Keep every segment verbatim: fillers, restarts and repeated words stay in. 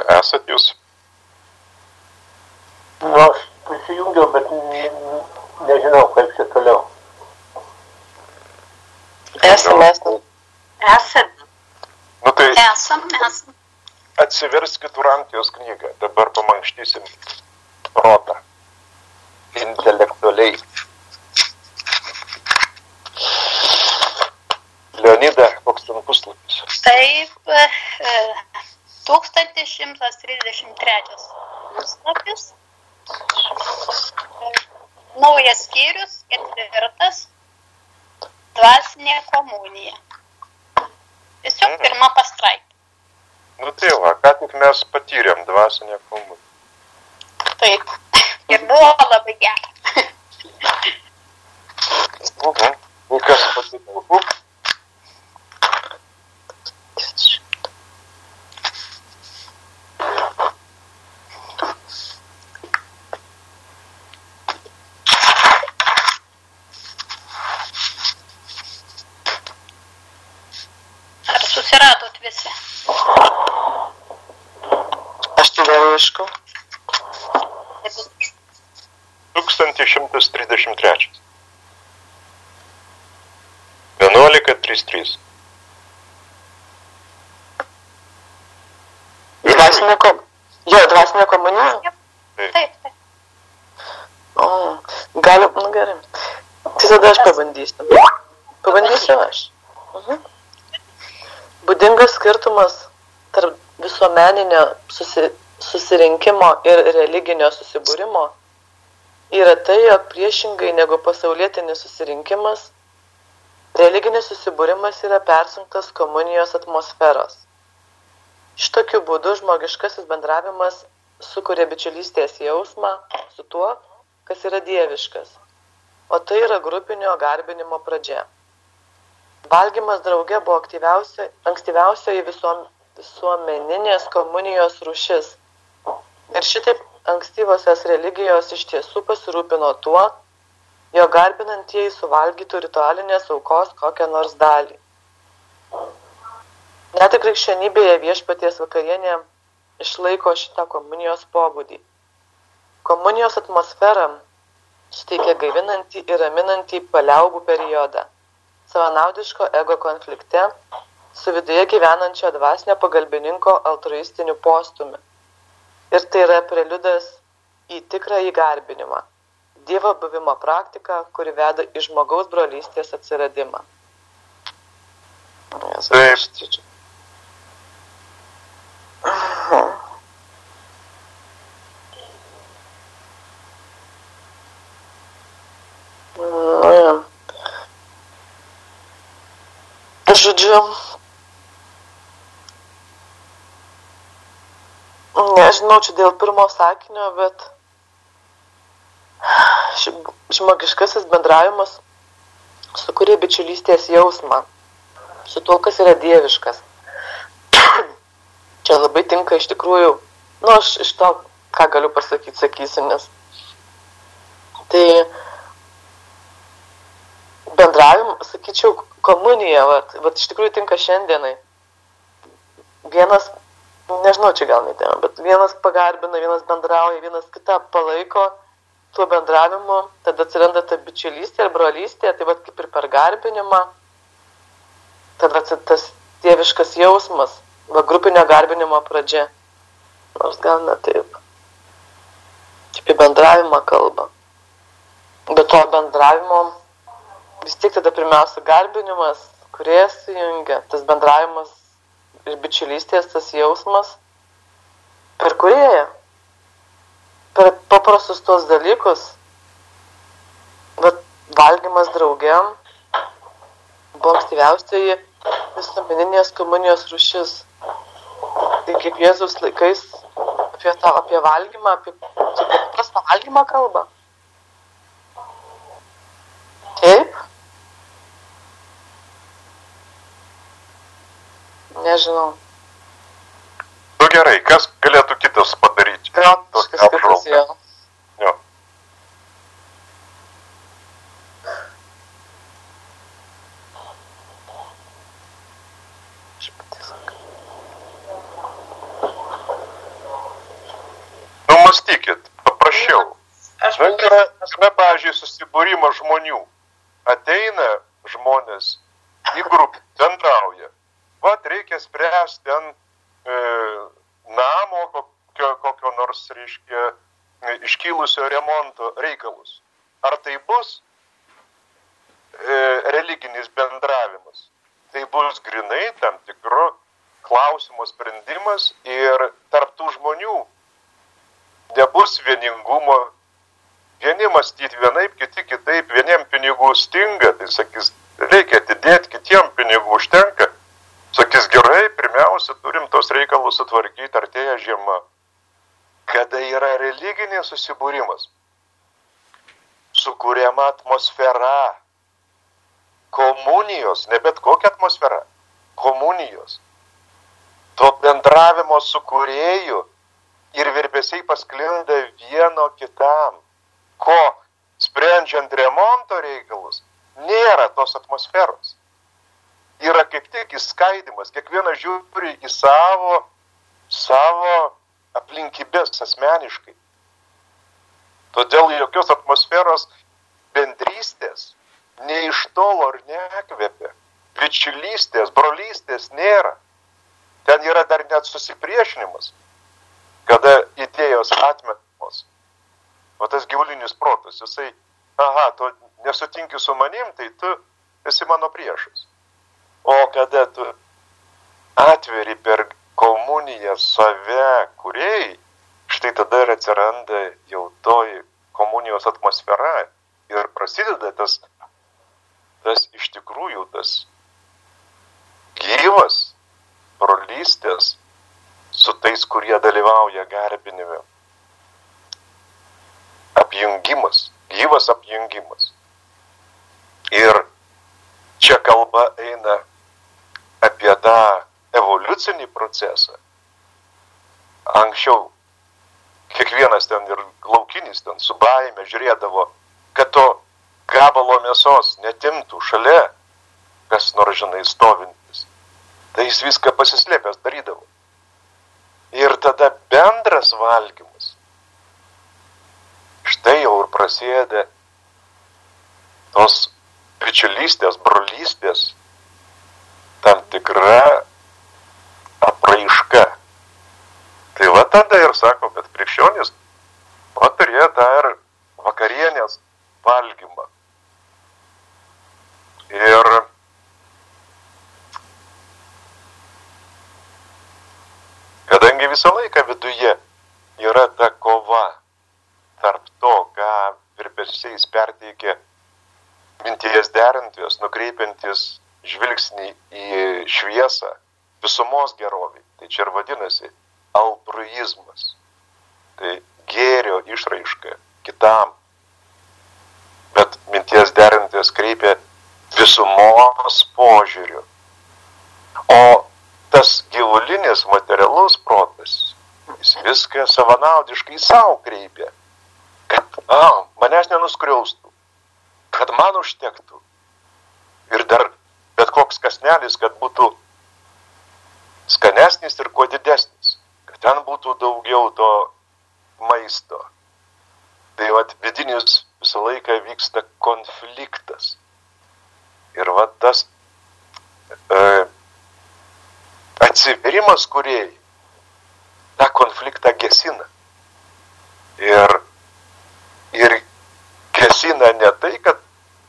esat jūs? Nu, aš prisijungiau, bet nežinau, kaip čia toliau. Esam, esam. Esam. Nu tai Esam, esam. atsiverskit Urantijos knygą. Dabar pamankštysim protą. Intelektualiai. Leonida, koks ten puslapis? Taip, tūkstantis šimtas trisdešimt trečias puslapis. Naujas skyrius, ketvirtas, dvasinė komunija. Tiesiog Mm. pirma pastraipė. Nu tai va, ką tik mes patyrėm dvasinę komuniją. Taip. Ir buvo labai gera. Mhm. Nu kas patiko? Uh. Ar susiradot visi? Aš tai dar ieškau. tūkstantis šimtas trisdešimt trečias. vienuolika trisdešimt trys. Dvasinė kom... Jo, dvasinė komunija? Taip, taip. O, galim, nu gerai. Tai tada aš pabandysiu. Pabandysiu aš. Mhm. Būdingas skirtumas tarp visuomeninio susi, susirinkimo ir religinio susibūrimo yra tai, jog priešingai negu pasaulietinis susirinkimas, religinis susibūrimas yra persunktas komunijos atmosferos. Šitokiu būdu žmogiškasis bendravimas sukuria bičiulystės jausmą su tuo, kas yra dieviškas, o tai yra grupinio garbinimo pradžia. Valgymas drauge buvo ankstyviausioji visuom, visuomeninės komunijos rūšis. Ir šitaip ankstyvosios religijos iš tiesų pasirūpino tuo, jo garbinantieji suvalgytų ritualinės aukos kokią nors dalį. Net ir krikščionybėje viešpaties vakarienė išlaiko šitą komunijos pobūdį. Komunijos atmosfera suteikia gaivinantį ir raminantį paliaubų periodą, savanaudiško ego konflikte su viduje gyvenančio dvasinio pagalbininko altruistiniu postumi. Ir tai yra preliudas į tikrąjį garbinimą, Dievo buvimo praktiką, kuri veda į žmogaus brolystės atsiradimą. Taip. Žodžiu, nežinau, čia dėl pirmo sakinio, bet žmogiškasis bendravimas sukuria bičiulystės jausmą su tuo, kas yra dieviškas. Čia labai tinka iš tikrųjų, nu aš iš to, ką galiu pasakyti, sakysiu, nes tai bendravim, sakyčiau, komunija, vat, vat iš tikrųjų tinka šiandienai. Vienas, nežinau, čia gal netėjom, bet vienas pagarbina, vienas bendrauja, vienas kitą palaiko tuo bendravimu, tada atsiranda ta bičiulystė ir brolystė, tai vat kaip ir per garbinimą, tada tas dieviškas jausmas, va grupinio garbinimo pradžia, nors gal ne taip. Čia apie bendravimą kalba. Bet to bendravimo vis tiek tada pirmiausia garbinimas, kurie sujungia, tas bendravimas ir bičiulystės, tas jausmas, per kurėją, per paprastus tos dalykus, bet valgymas draugiam buvo ankstyviausioji visuomeninės komunijos rūšis. Tai kaip Jėzus laikais apie, tą, apie valgymą, apie paprastą valgymą kalba. Taip? Nežinau. Nu gerai, kas galėtų kitas padaryti? Gal kažkas kitas jau. Jo. pamastykit, paprašiau. Aš Na, yra, na, pavyzdžiui, susibūrimas žmonių. Ateina žmonės į grupę, bendrauja. Vat reikia spręsti ten e, namo kokio, kokio nors, reiškia, iškilusio remonto reikalus. Ar tai bus e, religinis bendravimas? Tai bus grinai tam tikro klausimo sprendimas ir tarp tų žmonių nebus vieningumo. Vieni mąstyti vienaip, kiti kitaip, vieniem pinigų stinga, tai sakys, reikia atidėti, kitiem pinigų užtenka. Sakys, gerai, pirmiausia, turim tos reikalus sutvarkyti, artėja žiema. Kada yra religinis susibūrimas, sukūriama atmosfera, komunijos, ne bet kokia atmosfera, komunijos, to bendravimo su kūrėju ir virpesiai pasklinda vieno kitam. Ko sprendžiant remonto reikalus, nėra tos atmosferos. Yra kaip tik įskaidimas, kiekvienas žiūri į savo, savo aplinkybės asmeniškai. Todėl jokios atmosferos bendrystės nei iš tolo ar nekvepia. Bičiulystės, brolystės nėra. Ten yra dar net susipriešinimas, kada idėjos atmetamos. O tas gyvulinis protas, jisai, aha, tu nesutinki su manim, tai tu esi mano priešas. O kada tu atveri per komuniją save kūrėjai, štai tada ir atsiranda jau toji komunijos atmosfera ir prasideda tas, tas iš tikrųjų tas gyvas brolystės su tais, kurie dalyvauja garbinime. Apjungimas, gyvas apjungimas. Ir čia kalba eina apie tą evoliucinį procesą. Anksčiau kiekvienas ten ir laukinis ten su baime žiūrėdavo, kad to gabalo mėsos netimtų šalia, kas nors žinai stovintis. Tai jis viską pasislėpęs darydavo. Ir tada bendras valgymas. Štai jau ir prasideda tos bičiulystės, brolystės tam tikra apraiška. Tai va tada ir sako, kad krikščionys turėjo tą ir vakarienės valgymą. Ir kadangi visą laiką viduje yra ta kova tarp to, ką virpesiais perteikia minties derintojas, nukreipiantis žvilgsnį į šviesą, visumos gerovį. Tai čia ir vadinasi altruizmas. Tai gėrio išraiška kitam. Bet minties derintojas kreipia visumos požiūriu. O tas gyvulinis materialus protas, jis viską savanaudiškai savo kreipia. Kad a, manęs nenuskriaustų, kad man užtektų. Ir dar bet koks kasnelis, kad būtų skanesnis ir kuo didesnis. Kad ten būtų daugiau to maisto. Tai vat vidinis visą laiką vyksta konfliktas. Ir vat tas e, atsiverimas kūrėjai tą konfliktą gesina. Ir Ir gesina ne tai, kad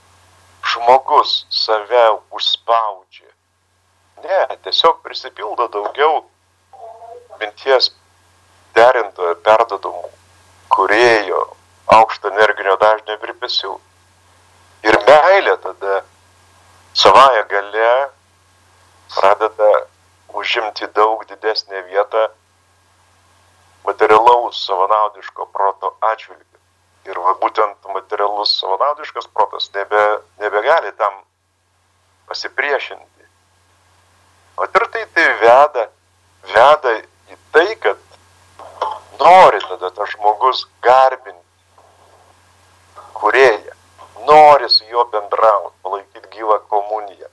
žmogus save užspaudžia. Ne, tiesiog prisipildo daugiau minties derintojo, perdodamų, kūrėjo, aukšto energinio dažnio virpesių. Ir meilė tada savąją gale pradeda užimti daug didesnę vietą materialaus savanaudiško proto atžvilgiu. Ir va, būtent materialus savanaudiškas protas nebe, nebegali tam pasipriešinti. O ir tai tai veda, veda į tai, kad nori tada tas žmogus garbinti kūrėją, nori su juo bendrauti, palaikyti gyvą komuniją.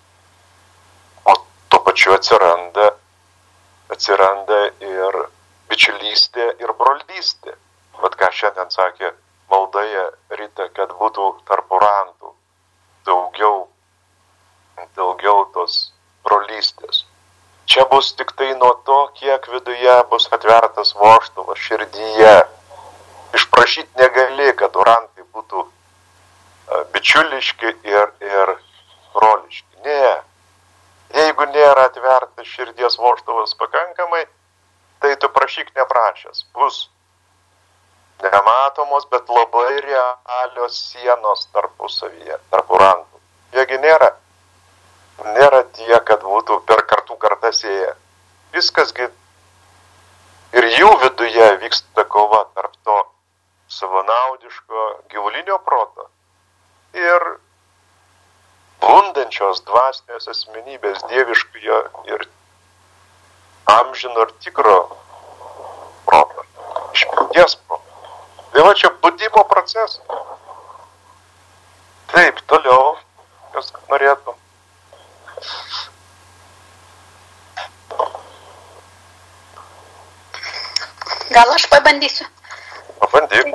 O tuo pačiu atsiranda, atsiranda ir bičiulystė ir brolystė. Vat ką šiandien sakė maldoje Rita, kad būtų tarp randų daugiau, daugiau tos brolystės. Čia bus tik tai nuo to, kiek viduje bus atvertas vožtuvas širdyje. Išprašyti negali, kad randai būtų bičiuliški ir, ir broliški. Ne. Jeigu nėra atvertas širdies vožtuvas pakankamai, tai tu prašyk neprašęs. Bus nematomos, bet labai realios sienos tarpusavyje, tarp randų. Jeigu nėra, nėra tie, kad būtų per kartų kartas ėję. Viskasgi ir jų viduje vyksta kova tarp to savanaudiško gyvulinio proto ir bundančios dvasinės asmenybės, dieviškojo ir amžino ir tikro proto, išminties proto. Tai va čia budimo procesas. Taip, toliau, kas norėtų. Gal aš pabandysiu? Pabandyk.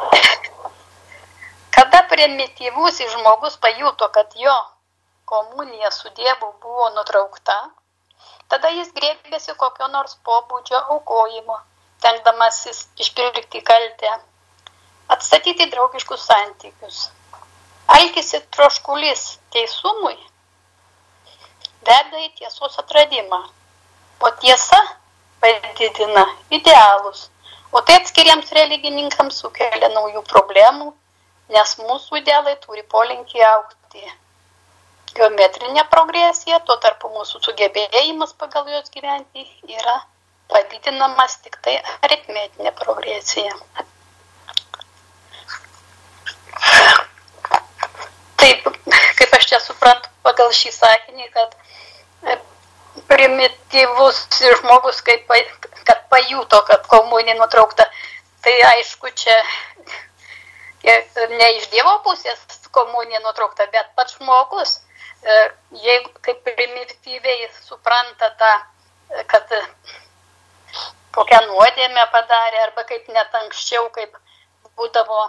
Kada primityvus žmogus pajuto, kad jo komunija su Dievu buvo nutraukta, tada jis grėbėsi kokio nors pobūdžio aukojimo, tenkdamasis išpirkti kaltę, atstatyti draugiškus santykius. Alkis ir troškulys teisumui veda į tiesos atradimą, o tiesa padidina idealus, o tai atskiriems religininkams sukelia naujų problemų, nes mūsų idealai turi polinkį augti. Geometrinė progresija, tuo tarpu mūsų sugebėjimas pagal jos gyventi yra padidinamas tik tai aritmetinė progresija. Taip, kaip aš čia suprantu pagal šį sakinį, kad primityvus žmogus, kaip, kad pajuto, kad komunija nutraukta, tai aišku, čia ne iš Dievo pusės komunija nutraukta, bet pats žmogus, jeigu kaip primityviai supranta tą, kad kokią nuodėmę padarė, arba kaip net anksčiau, kaip būdavo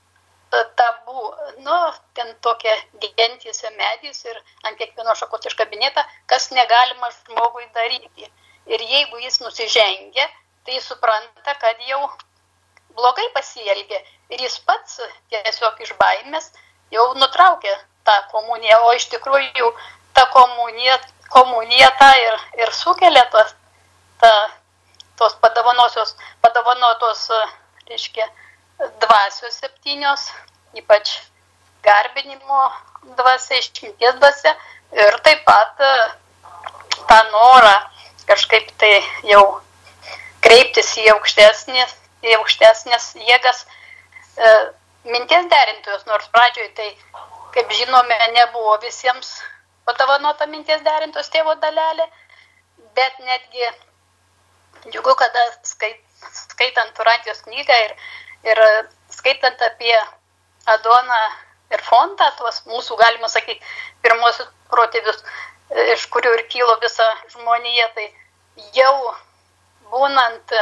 tabu, nu, ten tokie gentys medys ir ant kiekvieno šakos iškabinėta, kas negalima žmogui daryti. Ir jeigu jis nusižengia, tai jis supranta, kad jau blogai pasielgė. Ir jis pats tiesiog iš baimės jau nutraukė tą komuniją, o iš tikrųjų ta komunija, komunija tą ir, ir sukelia tos, ta, tos padovanosios, padovanotos, reiškia, dvasios septynios, ypač garbinimo dvasia, išminties dvasia ir taip pat tą norą kažkaip tai jau kreiptis į aukštesnės, į aukštesnės jėgas, e, minties derintojos, nors pradžioje tai, kaip žinome, nebuvo visiems padovanota minties derintos tėvo dalelė, bet netgi džiugu, kada skait, skaitant Turantijos knygą ir Ir skaitant apie Adoną ir Fontą, tuos mūsų, galima sakyti, pirmosius protėvius, iš kurių ir kilo visa žmonija, tai jau būnant,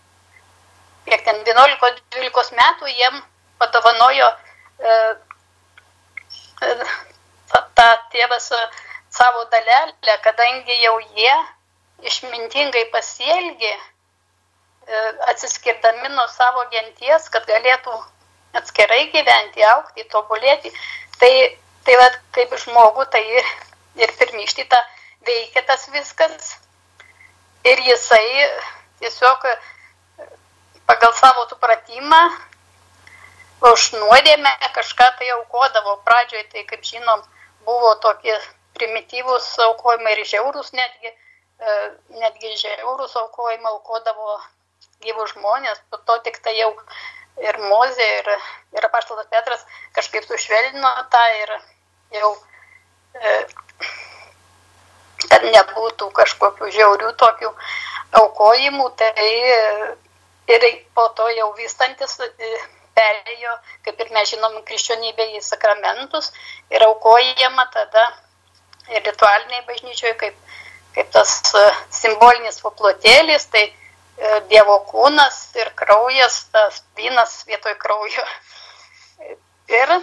kiek ten, vienuolikos dvylikos metų, jiem padovanojo e, e, tą tėvas savo dalelę, kadangi jau jie išmintingai pasielgė, atsiskirdami nuo savo genties, kad galėtų atskirai gyventi, augti, tobulėti. Tai, tai va, kaip žmogų, tai ir, ir pirmišti tą veikia tas viskas. Ir jisai tiesiog pagal savo supratimą už nuodėmę kažką tai aukodavo. Pradžioje tai, kaip žinom, buvo tokie primityvūs aukojimai ir žiaurūs netgi, netgi žiaurūs aukojimai aukodavo gyvų žmonės, po to tik tai jau ir Mozė, ir, ir apaštalas Petras kažkaip sušvelnino tą ir jau, e, kad nebūtų kažkokių žiaurių tokių aukojimų, tai ir po to jau vystantis perėjo, kaip ir mes žinom, krikščionybė į sakramentus ir aukojama tada ir ritualiniai bažnyčioje, kaip, kaip tas simbolinis paplotėlis, tai Dievo kūnas ir kraujas, tas vynas vietoj kraujo. Ir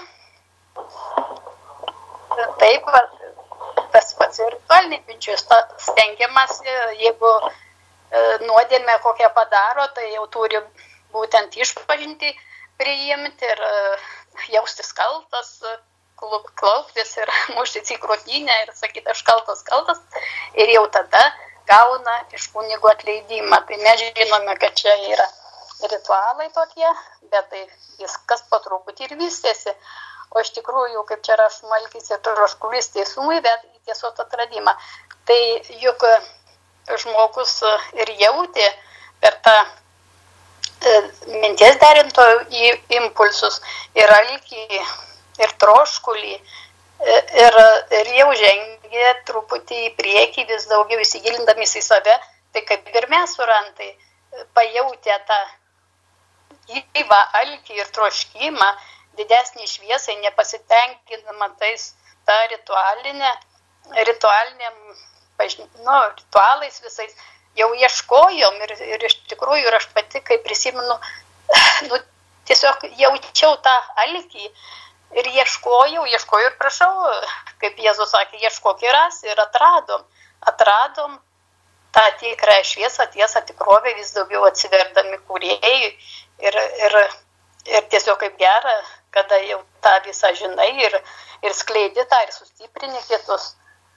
taip, tas pats ir ritualiniai minčius, stengiamas, jeigu nuodėmę kokią padaro, tai jau turi būtent išpažinti, priimti ir jaustis kaltas, klauptis ir muštis į krūtinę ir sakyti, aš kaltas, kaltas. Ir jau tada gauna iš kunigo atleidimą. Tai mes žinome, kad čia yra ritualai tokie, bet tai viskas po truputį ir vystėsi. O iš tikrųjų, kaip čia rašoma, Alkis ir troškulys teisumui, bet į tiesos atradimą. Tai juk žmogus ir jautė per tą e, minties derintojų impulsus ir alkį, ir troškulį, e, ir, ir jau žengė truputį į priekį, vis daugiau įsigilindamys į save, tai kaip ir mes surantai, pajautė tą gyvą alkį ir troškimą, didesnį šviesai, nepasitenkinamą tais tą ritualinę, ritualiniam nu, ritualais visais, jau ieškojom ir, ir iš tikrųjų ir aš pati, kai prisimenu, nu, tiesiog jaučiau tą alkį ir ieškojau, ieškojau ir prašau, kaip Jėzus sakė, ieškok ir rasi ir atradom, atradom tą tikrą šviesą, tiesą, tikrovę, vis daugiau atsiverdami kūrėjui ir, ir, ir tiesiog kaip gera, kada jau tą visą žinai ir, ir skleidi tą ir sustiprini kitus.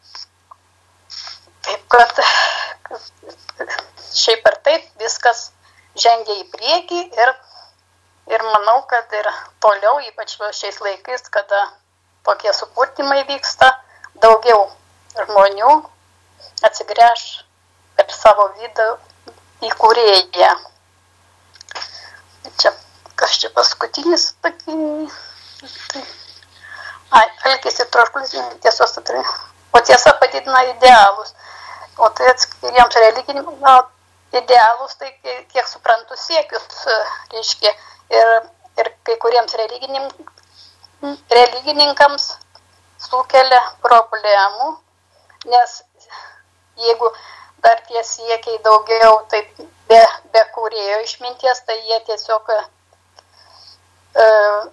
Taip, kad šiaip ar taip viskas žengia į priekį ir, ir manau, kad ir toliau, ypač šiais laikais, kada tokie supurtimai vyksta, daugiau žmonių atsigręš per savo vidą į kūrėją. Čia, kas čia paskutinis, tokį, tai, ai, alkis ir troškulis tiesos atradimą. O tiesa padidina idealus. O tai atskiriems religiniams na, idealus, tai kiek suprantu siekius, reiškia, ir, ir kai kuriems religininkams sukelia problemų, nes jeigu dar tie siekiai daugiau, tai be, be kūrėjo išminties, tai jie tiesiog e,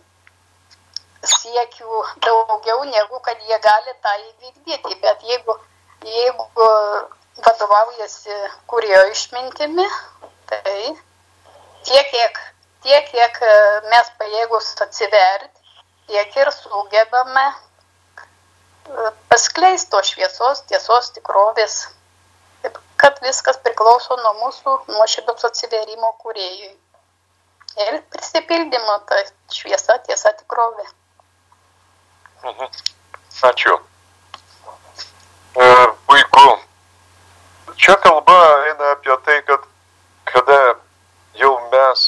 siekių daugiau, negu kad jie gali tą įvykdyti, bet jeigu Jeigu vadovaujasi kūrėjo išmintimi, tai tiek, kiek, tiek, kiek mes pajėgus atsiverti, tiek ir sugebame paskleisti to šviesos, tiesos, tikrovės, kad viskas priklauso nuo mūsų nuoširdaus atsiverimo kūrėjui. Ir prisipildymo ta šviesa, tiesa, tikrovė. Mhm. Ačiū. E, puiku. Čia kalba eina apie tai, kad kada jau mes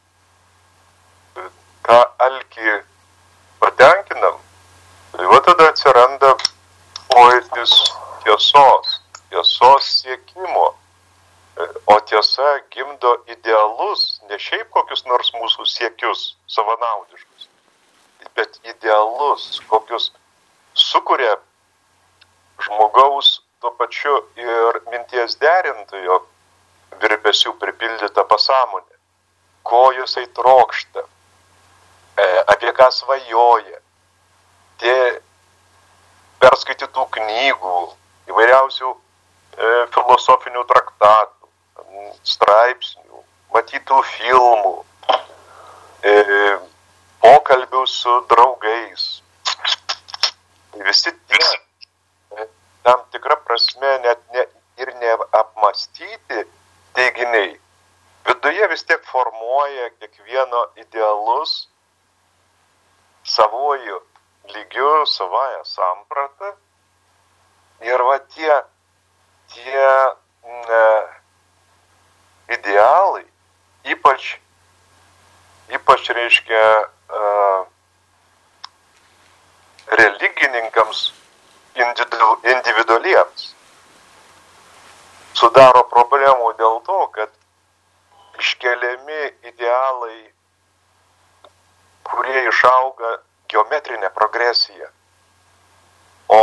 tą alkį patenkinam, tai va tada atsiranda pojūtis tiesos, tiesos siekimo. O tiesa gimdo idealus, ne šiaip kokius nors mūsų siekius savanaudiškus, bet idealus, kokius sukuria žmogaus tuo pačiu ir minties derintojo virpesių pripildyta pasąmonė, ko jisai trokšta, e, apie ką svajoja, tie perskaitytų knygų, įvairiausių e, filosofinių traktatų, straipsnių, matytų filmų, e, pokalbių su draugais. Visi tie tam tikra prasme net ne, ir neapmastyti teiginiai viduje vis tiek formuoja kiekvieno idealus savojų lygių, savaja sampratą. Ir va tie, tie ne, idealai, ypač, ypač reiškia uh, religininkams individualiems, sudaro problemų dėl to, kad iškeliami idealai, kurie išauga geometrinę progresiją, o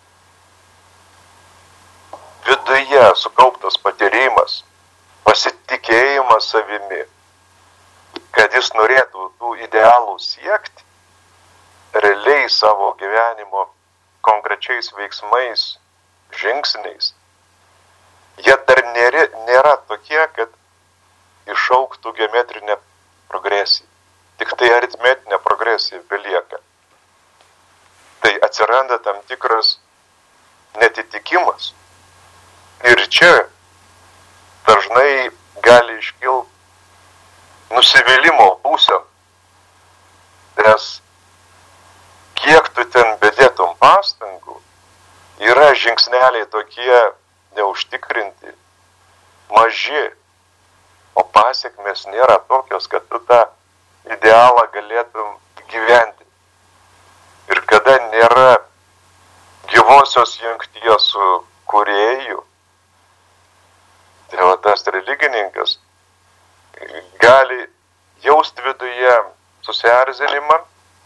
viduje sukauptas patyrimas, pasitikėjimas, tikėjimas savimi, kad jis norėtų tų idealų siekti, realiai savo gyvenimo konkrečiais veiksmais, žingsniais, jie dar nėra, nėra tokie, kad išauktų geometrinę progresiją. Tik tai aritmetinė progresija belieka. Tai atsiranda tam tikras netitikimas. Ir čia dažnai gali iškilti nusivylimo būsena. Nes kiek tu ten bedėtum pastangų, yra žingsneliai tokie neužtikrinti, maži, o pasiekmės nėra tokios, kad tu tą idealą galėtum gyventi. Ir kada nėra gyvosios jungties su kūrėju, tai va tas religininkas gali jausti viduje susierzinimą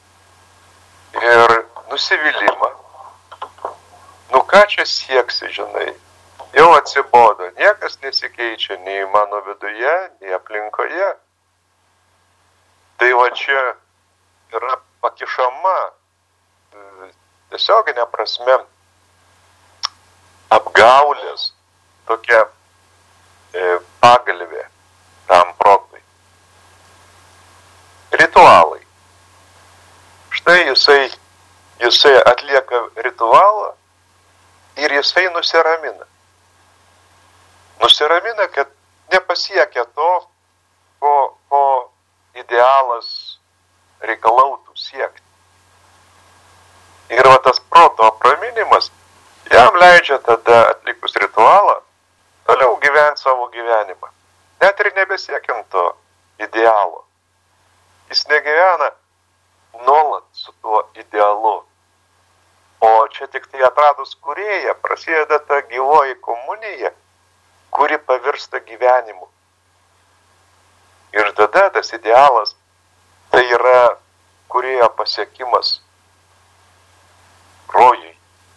ir nusivylimą. Nu ką čia sieksi, žinai? Jau atsibodo, niekas nesikeičia nei mano viduje, nei aplinkoje. Tai va čia yra pakišama tiesioginė prasme apgaulės tokia e, pagalvė tam protui. Ritualai. Štai jisai, jisai atlieka ritualą ir jisai nusiramina. Nusiramina, kad nepasiekia to, ko, ko idealas reikalautų siekti. Ir va tas proto apraminimas jam leidžia tada atlikus ritualą toliau gyventi savo gyvenimą. Net ir nebesiekiant to idealo. Jis negyvena nuolat su tuo idealu. O čia tik tai atradus kūrėją prasideda ta gyvoji komunija, kuri pavirsta gyvenimu. Ir tada tas idealas tai yra kūrėjo pasiekimas rojui.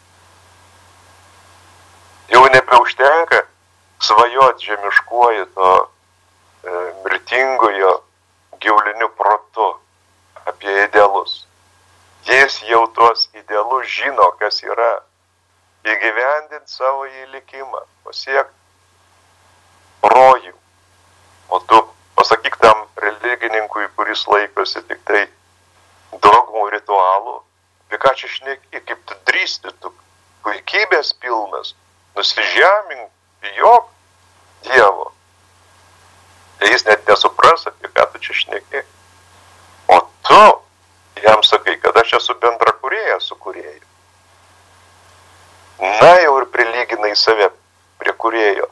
Jau nebeužtenka svajot žemiškuoju to e, mirtingojo gyvuliniu protu apie idealus. Jis jau tuos idealus žino, kas yra, įgyvendinti savo įlikimą, pasiekti rojų. O tu pasakyk tam religininkui, kuris laikosi tik tai dogmų ritualų, apie ką čia šneki, kaip tu drįsti, tu puikybės pilnas, nusižemink, bijok Dievo. Tai jis net nesupras, apie ką tu čia šneki. O tu jam sakai, kad aš esu bendra kūrėja su kūrėju. Na jau ir prilyginai save prie kūrėjo.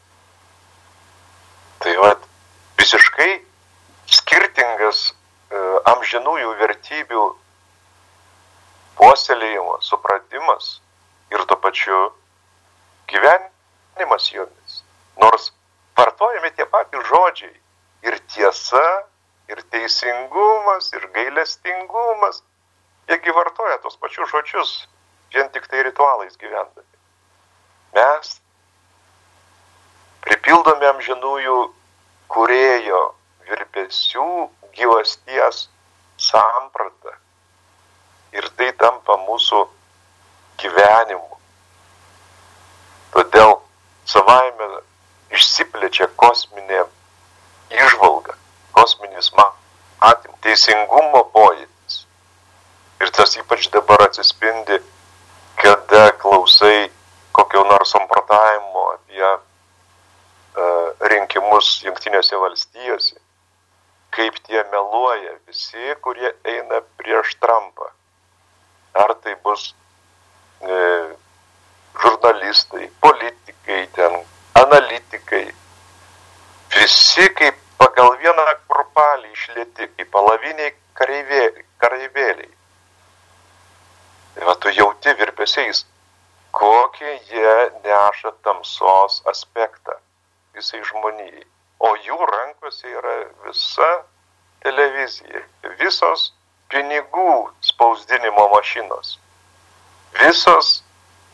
Tai vat, visiškai skirtingas e, amžinųjų vertybių puoselėjimas, supratimas ir tuo pačiu gyvenimas jomis. Nors vartojami tie patys žodžiai ir tiesa, ir teisingumas, ir gailestingumas, jiegi vartoja tos pačius žodžius, vien tik tai ritualais gyvendami. Mes pripildome amžinųjų kūrėjo virpesių gyvasties sampratą. Ir tai tampa mūsų gyvenimu. Todėl savaime išsiplečia kosminė įžvalga, kosminis matymas, teisingumo pojūtis. Ir tas ypač dabar atsispindi, kada klausai kokio nors samprotavimo apie uh, rinkimus Jungtinėse valstijose, kaip tie meluoja visi, kurie eina prieš Trumpą. Ar tai bus e, žurnalistai, politikai ten, analitikai. Visi kaip pagal vieną kurpalį išlėti, kaip palaviniai kareivėliai. Tai va, tu jauti virpesiais, kokie jie neša tamsos aspektą visai žmonijai. O jų rankose yra visa televizija, visos pinigų spausdinimo mašinos, visos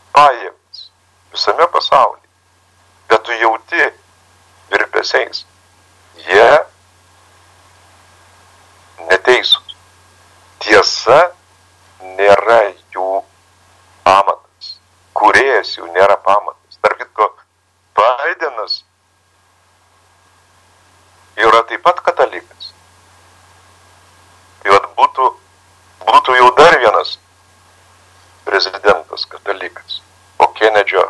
pajėgos visame pasaulyje. Bet tu jauti virpesiais, vėjas jų nėra pamatas. Tarp kitko, Bidenas yra taip pat katalikas. Tai vat būtų, būtų jau dar vienas prezidentas katalikas po Kenedžio.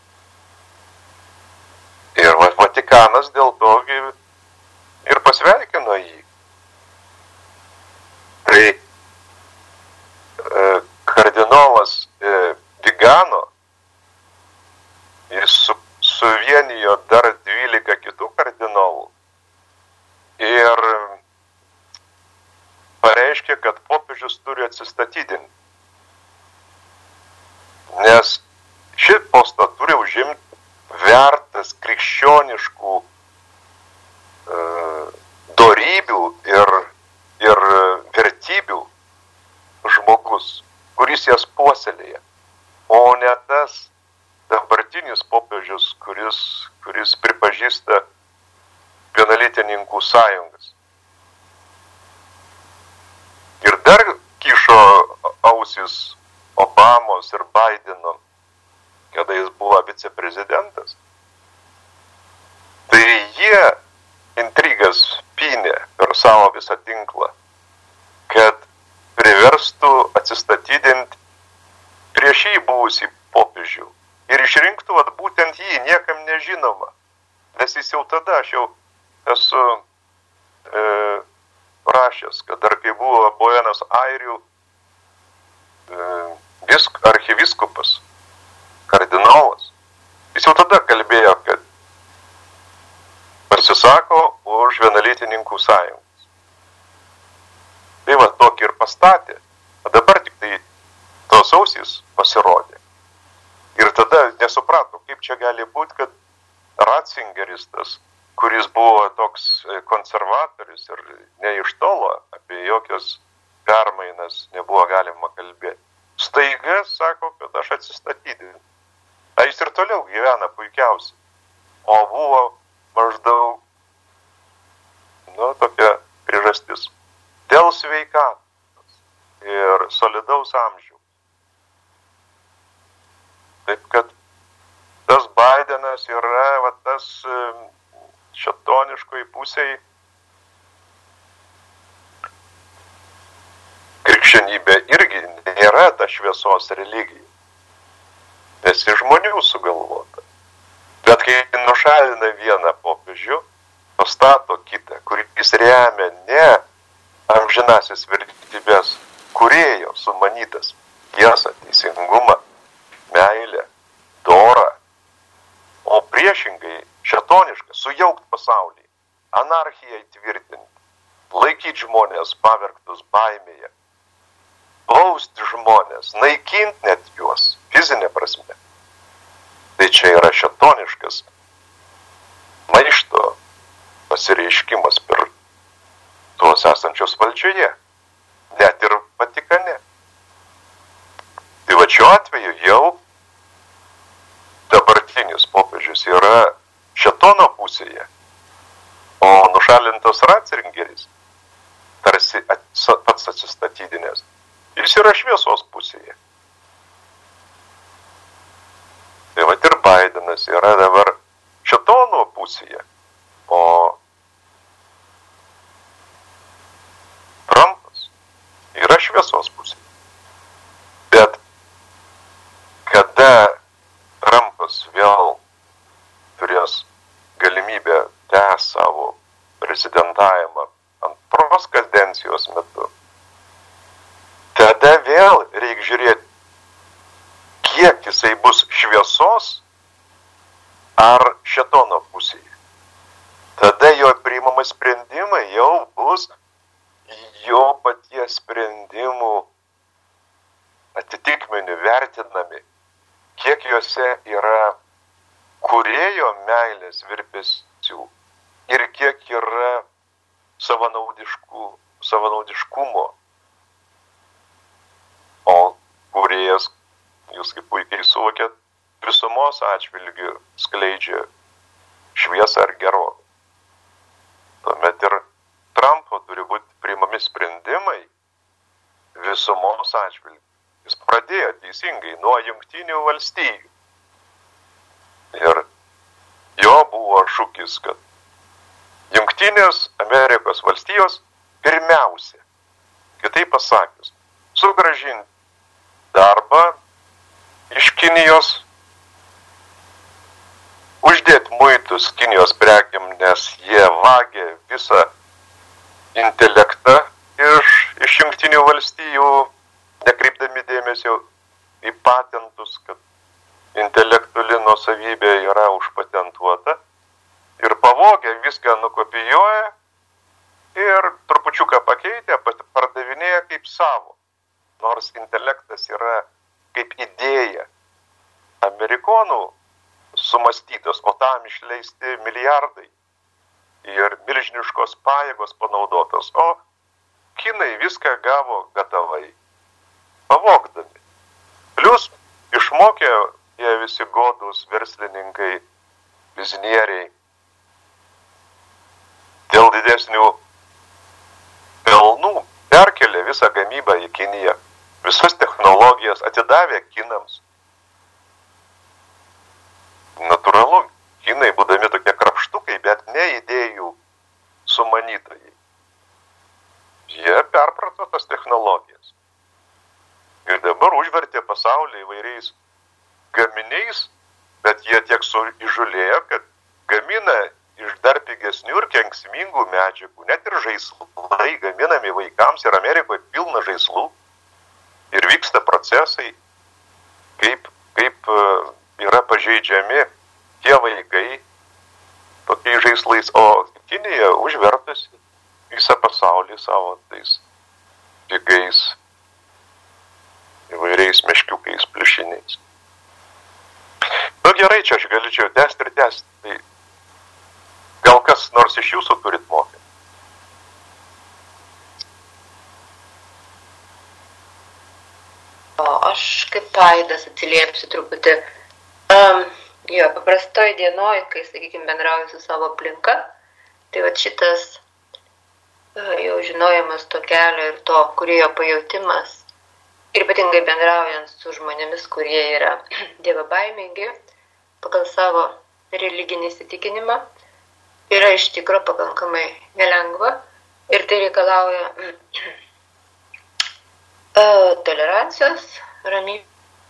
Ir vat, Vatikanas dėl to ir pasveikino jį. Tai e, kardinolas e, Vigano, jis su, suvienijo dar dvylika kitų kardinolų ir pareiškė, kad popiežius turi atsistatydinti. Nes šį postą turi užimti vertas krikščioniškų e, dorybių ir, ir vertybių žmogus, kuris jas puoselėja, o ne tas dabartinis popiežius, kuris, kuris pripažįsta vienalytininkų sąjungas. Ir dar kišo ausis Obamos ir Bideno, kada jis buvo viceprezidentas. Tai jie intrigas pynė per savo visą tinklą, kad priverstų atsistatydinti prieš jį buvusį popiežių ir išrinktų vat, būtent jį, niekam nežinoma. Nes jis jau tada, aš jau esu e, rašęs, kad dar kai buvo Buenos Airių e, visk, archiviskupas, kardinolas, jis jau tada kalbėjo, kad pasisako už vienalytininkų sąjungas. Tai va tokį ir pastatė, o dabar tik tai tos ausys pasirodė. Ir tada nesuprato, kaip čia gali būti, kad Ratzingeris tas, kuris buvo toks konservatorius ir ne iš tolo, apie jokios permainas nebuvo galima kalbėti. Staiga sako, kad aš atsistatydinu. A jis ir toliau gyvena puikiausiai. O buvo maždaug, nu, tokia priežastis. Dėl sveikatos ir solidaus amžiaus. Taip kad tas Bidenas yra va, tas šėtoniškoj pusėj krikščionybė irgi nėra ta šviesos religija. Nes iš žmonių sugalvota. Bet kai nušalina vieną popiežių, pastato kitą, kuris remia ne amžinasis vertybės kūrėjo sumanytas tiesą, teisingumą, meilę, dorą, o priešingai šėtonišką, sujaukt pasaulį, anarchiją įtvirtinti, laikyti žmonės pavergtus baimėje, bausti žmonės, naikinti net juos, fizinė prasme. Tai čia yra šėtoniškas maišto pasireiškimas per tuos esančios valdžioje, net ir Vatikane. Tai va šiuo atveju jau dabartinis popiežius yra šėtono pusėje, o nušalintas Ratzingeris, tarsi pats atsistatydinės, jis yra šviesos pusėje. Tai va ir Bidenas yra dabar šėtono pusėje, o Trumpas yra šviesos pusėje. Bet kada Trumpas vėl turės galimybę tęsti savo prezidentavimą antros kadencijos metu, tada vėl reikia žiūrėti, kiek jisai bus šviesos ar šėtono pusėje. Tada jo priimami sprendimai jau bus jo paties sprendimų atitikmenių vertinami, kiek juose yra kūrėjo meilės virpesių ir kiek yra savanaudiškų, savanaudiškumo. O kūrėjas, jūs kaip puikiai suvokėt, visumos atžvilgių skleidžia šviesą ar gerovę. Tuomet ir Trumpo turi būti priimami sprendimai visumos atžvilgių. Jis pradėjo teisingai nuo Jungtinių valstijų, buvo šūkis, kad Jungtinės Amerikos valstijos pirmiausia, kitaip pasakius, sugrąžinti darbą iš Kinijos, uždėti muitus Kinijos prekiam, nes jie vagė visą intelektą iš, iš Jungtinių valstijų, nekreipdami dėmesio į patentus, kad intelektuali nuosavybė yra užpatentuota, ir pavogė, viską nukopijuoja ir trupučiuką pakeitė, pardavinėja kaip savo. Nors intelektas yra kaip idėja amerikonų sumastytos, o tam išleisti milijardai ir milžiniškos pajėgos panaudotos, o kinai viską gavo gatavai, pavogdami. Plius išmokė jie visi godūs verslininkai, biznieriai, dėl didesnių pelnų perkelė visą gamybą į Kiniją, visas technologijas atidavė kinams. Natūralu, kinai būdami tokie krapštukai, bet ne idėjų sumanytojai. Jie perprato tas technologijas. Ir dabar užvertė pasaulį įvairiais gaminiais, bet jie tiek suįžulėjo, kad gamina iš dar pigesnių ir kenksmingų medžiagų, net ir žaislai gaminami vaikams, ir Amerikoje pilna žaislų, ir vyksta procesai, kaip, kaip yra pažeidžiami tie vaikai tokiais žaislais, o Kinija užvertusi visą pasaulį savo tais pigais, įvairiais meškiukais, pliušiniais. Nu gerai, čia aš galėčiau tęsti ir tęsti. Tai gal kas nors iš jūsų turit mokyti? O aš kaip Aidas atsiliepsiu truputį. Um, jo, paprastoj dienoj, kai, sakykime, bendrauju su savo aplinka, tai va šitas uh, jau žinojimas to kelio ir to kūrėjo pajautimas, ir ypatingai bendraujant su žmonėmis, kurie yra dievabaimingi, pagal savo religinį įsitikinimą, yra iš tikro pakankamai nelengva ir tai reikalauja tolerancijos, ramybės,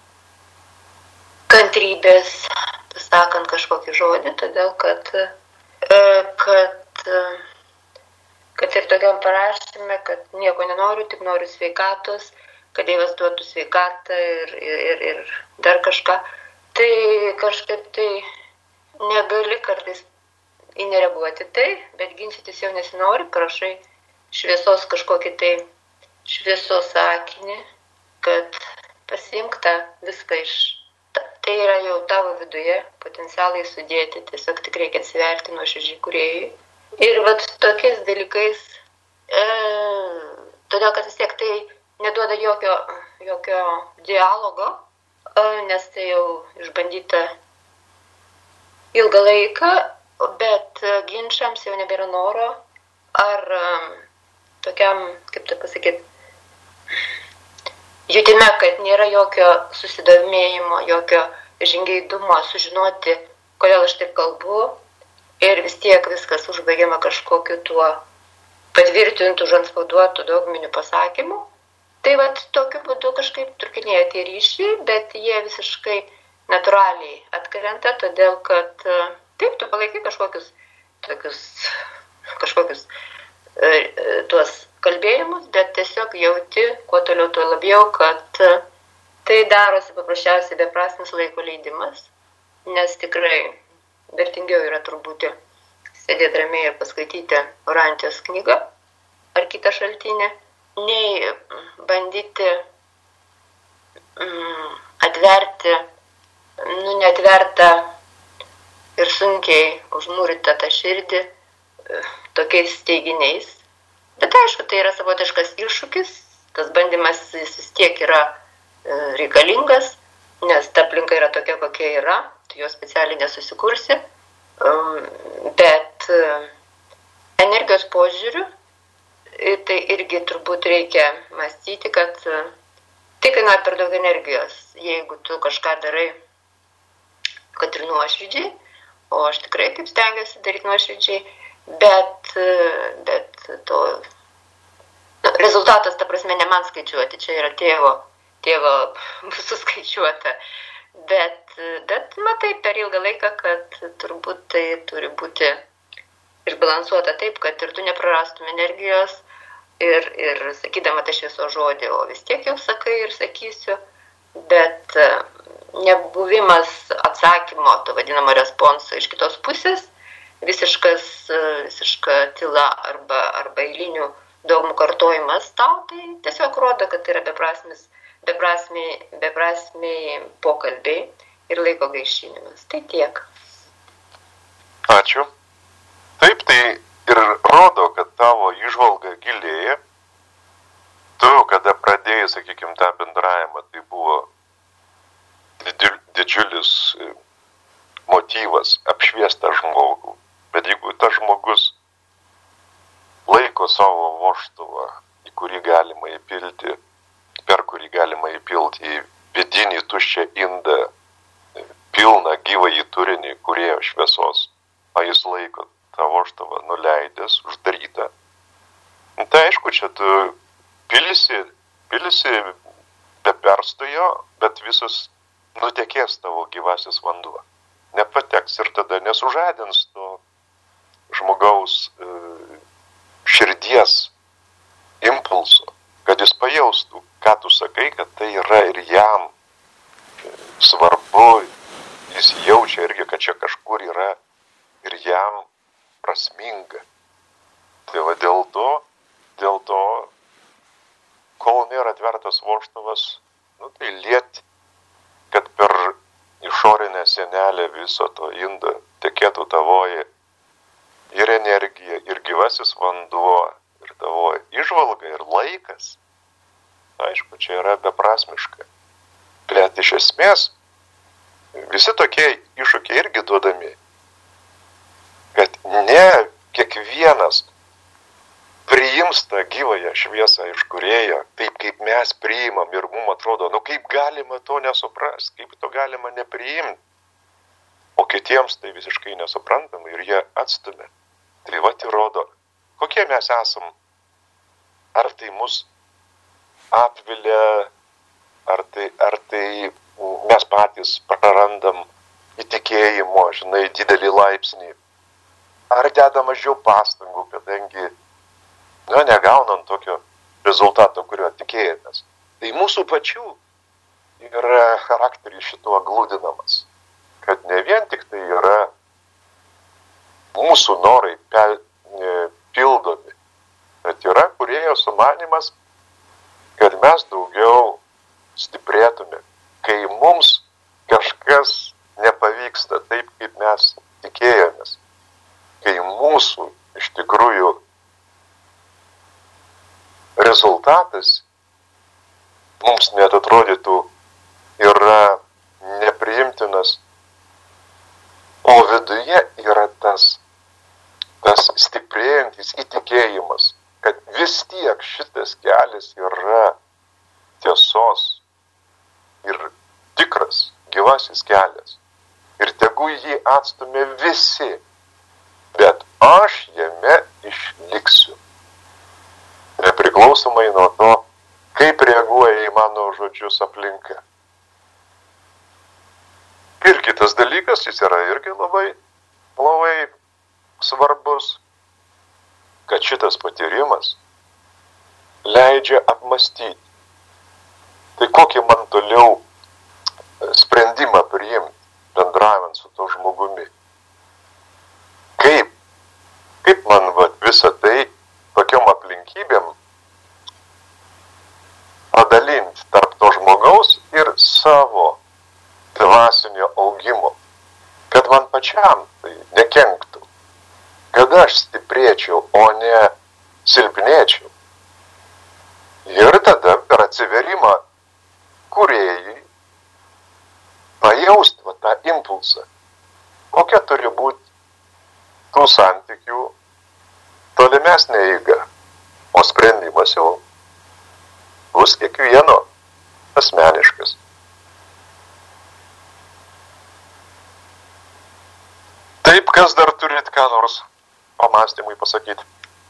kantrybės, pasakant kažkokį žodį, todėl kad, kad, kad ir tokiam parašyme, kad nieko nenoriu, tik noriu sveikatos, kad Dievas duotų sveikatą ir, ir, ir dar kažką, tai kažkaip tai negali kartais į nereaguoti tai, bet ginčytis jau nesinori, prašai šviesos kažkokį tai šviesos sakinį, kad pasiimk tą viską iš. Tai yra jau tavo viduje, potencialai sudėti, tiesiog tik reikia atsiverti nuoširdžiai kūrėjui. Ir vat tokiais dalykais, e, todėl kad vis tiek tai neduoda jokio, jokio dialogo, e, nes tai jau išbandyta ilgą laiką, bet ginčams jau nebėra noro, ar um, tokiam, kaip tai pasakyti, jutime, kad nėra jokio susidomėjimo, jokio žingeidumo sužinoti, kodėl aš taip kalbu, ir vis tiek viskas užbaigiama kažkokiu tuo patvirtintų, užantspauduotų dogminių pasakymų. Tai vat tokiu būdu kažkaip trūkinėja tie ryšiai, bet jie visiškai natūraliai atkrenta, todėl kad taip, tu palaikai kažkokius, tokius, kažkokius e, tuos kalbėjimus, bet tiesiog jauti, kuo toliau, tuo labiau, kad tai darosi paprasčiausiai beprasmis laiko leidimas, nes tikrai vertingiau yra turbūt sėdėti ramiai ir paskaityti Orantijos knygą ar kitą šaltinį, nei bandyti mm, atverti, nu, netvertą ir sunkiai užmūrytą tą širdį tokiais teiginiais. Bet aišku, tai yra savotiškas iššūkis, tas bandymas jis vis tiek yra reikalingas, nes ta aplinka yra tokia, kokia yra, tu jo specialiai nesusikursi, bet energijos požiūriu, tai irgi turbūt reikia mąstyti, kad tai kainuoja per daug energijos, jeigu tu kažką darai, kad ir nuoširdžiai, o aš tikrai taip stengiuosi daryti nuoširdžiai, bet, bet to nu, rezultatas, ta prasme, ne man skaičiuoti, čia yra tėvo, tėvo suskaičiuota, bet, bet matai per ilgą laiką, kad turbūt tai turi būti išbalansuota taip, kad ir tu neprarastum energijos ir, ir sakydama tą šviesos žodį, o vis tiek jau sakai ir sakysiu, bet nebuvimas atsakymo, to vadinamo responso iš kitos pusės, visiškas, visiška tyla arba, arba eilinių dogmų kartojimas tau, tai tiesiog rodo, kad tai yra beprasmis, beprasmiai, beprasmiai pokalbiai ir laiko gaišinimas. Tai tiek. Ačiū. Taip, tai ir rodo, kad tavo įžvalga gilėja. Tu, kada pradėjai, sakykime, tą bendravimą, tai buvo didžiulis motyvas apšviestą žmogų. Bet jeigu tas žmogus laiko savo vožtuvą, į kurį galima įpilti, per kurį galima įpilti į vidinį tuščią indą, pilną gyvąjį turinį, kurie šviesos, o jis laiko tą vožtuvą nuleidęs, uždarytą. Tai aišku, čia tu pilisi, pilisi be perstojo, bet visas nutekės tavo gyvasis vanduo. Nepateks ir tada nesužadins to žmogaus e, širdies impulso, kad jis pajaustų, ką tu sakai, kad tai yra ir jam svarbu, jis jaučia irgi, kad čia kažkur yra ir jam prasminga. Tai va dėl to, dėl to, kol nėra atvertas vožtuvas, nu tai lieti, kad per išorinę sienelę viso to indo tekėtų tavoji ir energija, ir gyvasis vanduo, ir tavoji išvalga, ir laikas. Aišku, čia yra beprasmiška. Bet iš esmės, visi tokie iššūkiai irgi duodami, kad ne kiekvienas priims tą gyvąją šviesą iš kūrėjo, taip kaip mes priimam ir mums atrodo, nu kaip galima to nesuprast, kaip to galima nepriimti, o kitiems tai visiškai nesuprantama ir jie atstumia. Tai va įrodo, kokie mes esam, ar tai mus apvilia, ar tai, ar tai mes patys prarandam įtikėjimo, žinai, didelį laipsnį, ar deda mažiau pastangų, kadangi nu, negaunam tokio rezultato, kurio tikėjomės. Tai mūsų pačių yra charakteris šituo glūdinamas, kad ne vien tik tai yra mūsų norai pel, pildomi, bet yra kūrėjo sumanymas, kad mes daugiau stiprėtume, kai mums kažkas nepavyksta taip, kaip mes tikėjomės, kai mūsų iš tikrųjų rezultatas mums net atrodytų yra nepriimtinas, o viduje yra tas, tas stiprėjantis įtikėjimas, kad vis tiek šitas kelias yra tiesos ir tikras gyvasis kelias. Ir tegu jį atstumė visi, bet aš jame išliksiu. Nepriklausomai nuo to, kaip reaguoja į mano žodžius aplinka. Ir kitas dalykas, jis yra irgi labai, labai svarbus, kad šitas patyrimas leidžia apmastyti. Tai kokį man toliau sprendimą priimti, bendravant su to žmogumi. Kaip, kaip man va, visą tai tokiom aplinkybėm padalinti tarp to žmogaus ir savo dvasinio augimo, kad man pačiam tai nekenktų, kad aš stiprėčiau, o ne silpnėčiau. Ir tada per atsiverimą kūrėjai pajausti va, tą impulsą, kokia turi būti tų santykių tolimesnė eiga, o sprendimas jau bus kiekvieno asmeniškas. Taip, kas dar turit ką nors pamąstymui pasakyti?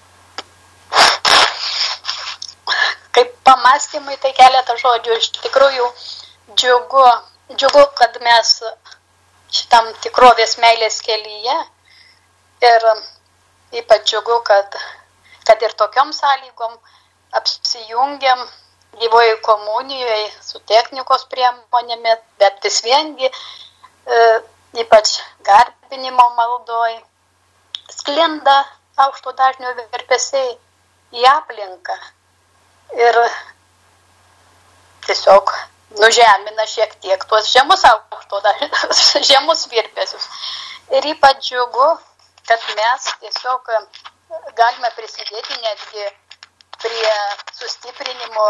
Kaip pamąstymui, tai keletą žodžių. Iš tikrųjų, džiugu, džiugu, kad mes šitam tikrovės meilės kelyje ir ypač džiugu, kad, kad ir tokiom sąlygom apsijungiam gyvoje komunijoje su technikos priemonėmis, bet vis viengi e, ypač garbinimo maldoj sklinda aukšto dažnio virpesiai į aplinką ir tiesiog nužemina šiek tiek tuos žemus aukšto dažnio, žemus virpesius. Ir ypač džiugu, kad mes tiesiog galime prisidėti netgi prie sustiprinimo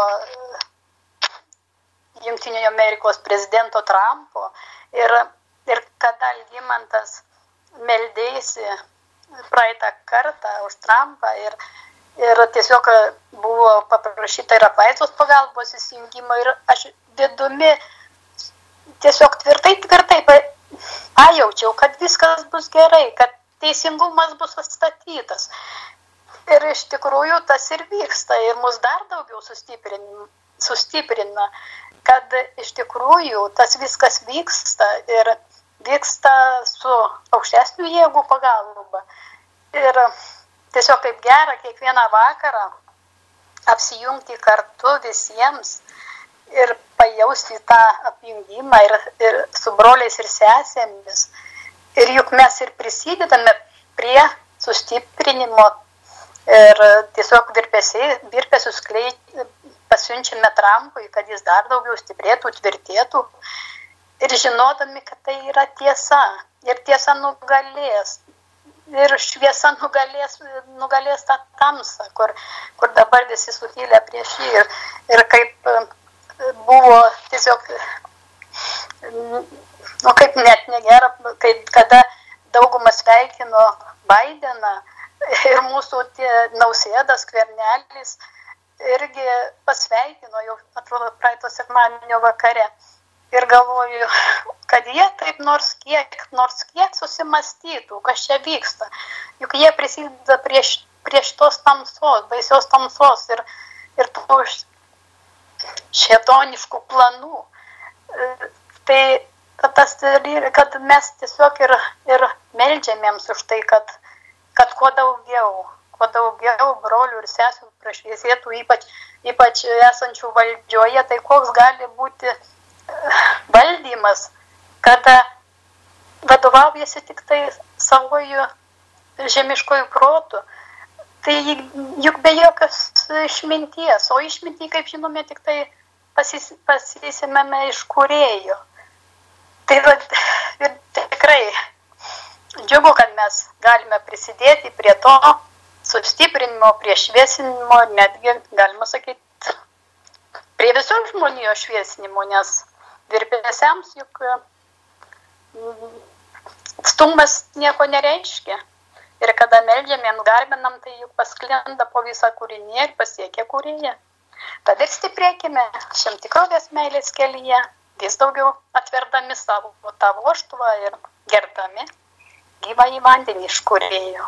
Jungtinių Amerikos prezidento Trumpo ir, ir kada Algimantas meldėsi praeitą kartą už Trumpą ir, ir tiesiog buvo paprašyta ir apvaizdos pagalbos įsijungimo ir aš vidumi tiesiog tvirtai, tvirtai pajaučiau, kad viskas bus gerai, kad teisingumas bus atstatytas. Ir iš tikrųjų tas ir vyksta ir mus dar daugiau sustiprina, sustiprina, kad iš tikrųjų tas viskas vyksta ir vyksta su aukštesnių jėgų pagalba. Ir tiesiog kaip gera kiekvieną vakarą apsijungti kartu visiems ir pajausti tą apjungimą ir, ir su broliais ir sesėmis. Ir juk mes ir prisidedame prie sustiprinimo ir tiesiog virpesius pasiunčiame Trumpui, kad jis dar daugiau stiprėtų, tvirtėtų. Ir žinodami, kad tai yra tiesa. Ir tiesa nugalės. Ir šviesa nugalės, nugalės tą tamsą, kur, kur dabar visi sukėlė prieš jį. Ir, ir kaip buvo tiesiog, nu kaip net negera, kaip kada daugumas sveikino Bideną ir mūsų tie Nausėdas, Skvernelis irgi pasveikino jau, atrodo, praeito sekmadienio vakare. Ir galvoju, kad jie taip nors kiek, nors kiek susimastytų, kas čia vyksta. Juk jie prisideda prieš, prieš tos tamsos, baisios tamsos ir, ir tų šėtoniškų planų. Tai tas, kad mes tiesiog ir, ir meldžiamėms už tai, kad, kad kuo daugiau, kuo daugiau brolių ir sesų prašviesėtų, ypač, ypač esančių valdžioje, tai koks gali būti valdymas, kada vadovaujasi tik tai savojų žemiškojų protų, tai juk be jokios išminties, o išmintį, kaip žinome, tik tai pasis, pasisimėme iš kūrėjo. Tai va, ir tikrai džiugu, kad mes galime prisidėti prie to sustiprinimo, prie šviesinimo, netgi, galima sakyti, prie visų žmonijos šviesinimo, nes virpesiams juk stumas nieko nereiškia. Ir kada meldžiamėm, garbinam, tai juk pasklinda po visą kūrinį ir pasiekia kūrėją. Tad ir stiprėkime šiam tikrovės meilės kelyje, vis daugiau atverdami savo tą vožtuvą ir gerdami gyvą į vandenį iš kūrėjo.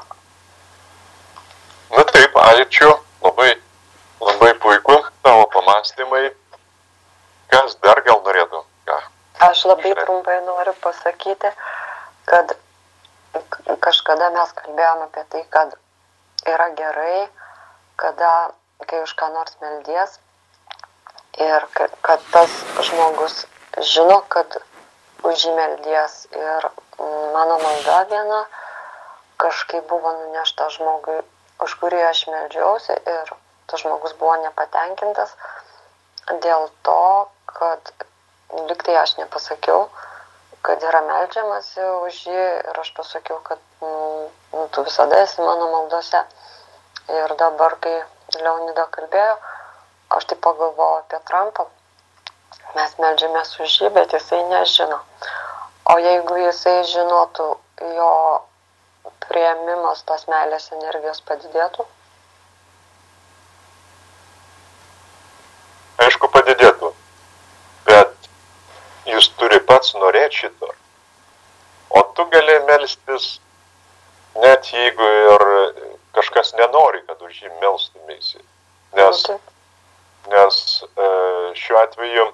Na taip, ačiū, labai, labai puiku, tavo pamąstymai. Kas dar gal norėtų? Ką? Aš labai trumpai noriu pasakyti, kad kažkada mes kalbėjome apie tai, kad yra gerai, kada, kai už ką nors meldies ir kad tas žmogus žino, kad už jį meldies. Ir mano malda viena kažkaip buvo nunešta žmogui, už kurį aš meldžiausi, ir tas žmogus buvo nepatenkintas dėl to, kad liktai aš nepasakiau, kad yra meldžiamasi už jį, ir aš pasakiau, kad nu, tu visada esi mano maldose. Ir dabar, kai Leonida kalbėjo, aš taip pagalvojau apie Trumpą. Mes meldžiamės už jį, bet jisai nežino. O jeigu jisai žinotų, jo priėmimas tos meilės energijos padidėtų? Aišku, padidėtų. Bet jis turi pats norėti šito. O tu gali melstis net jeigu ir kažkas nenori, kad už jį melstumėsi. Nes, nes šiuo atveju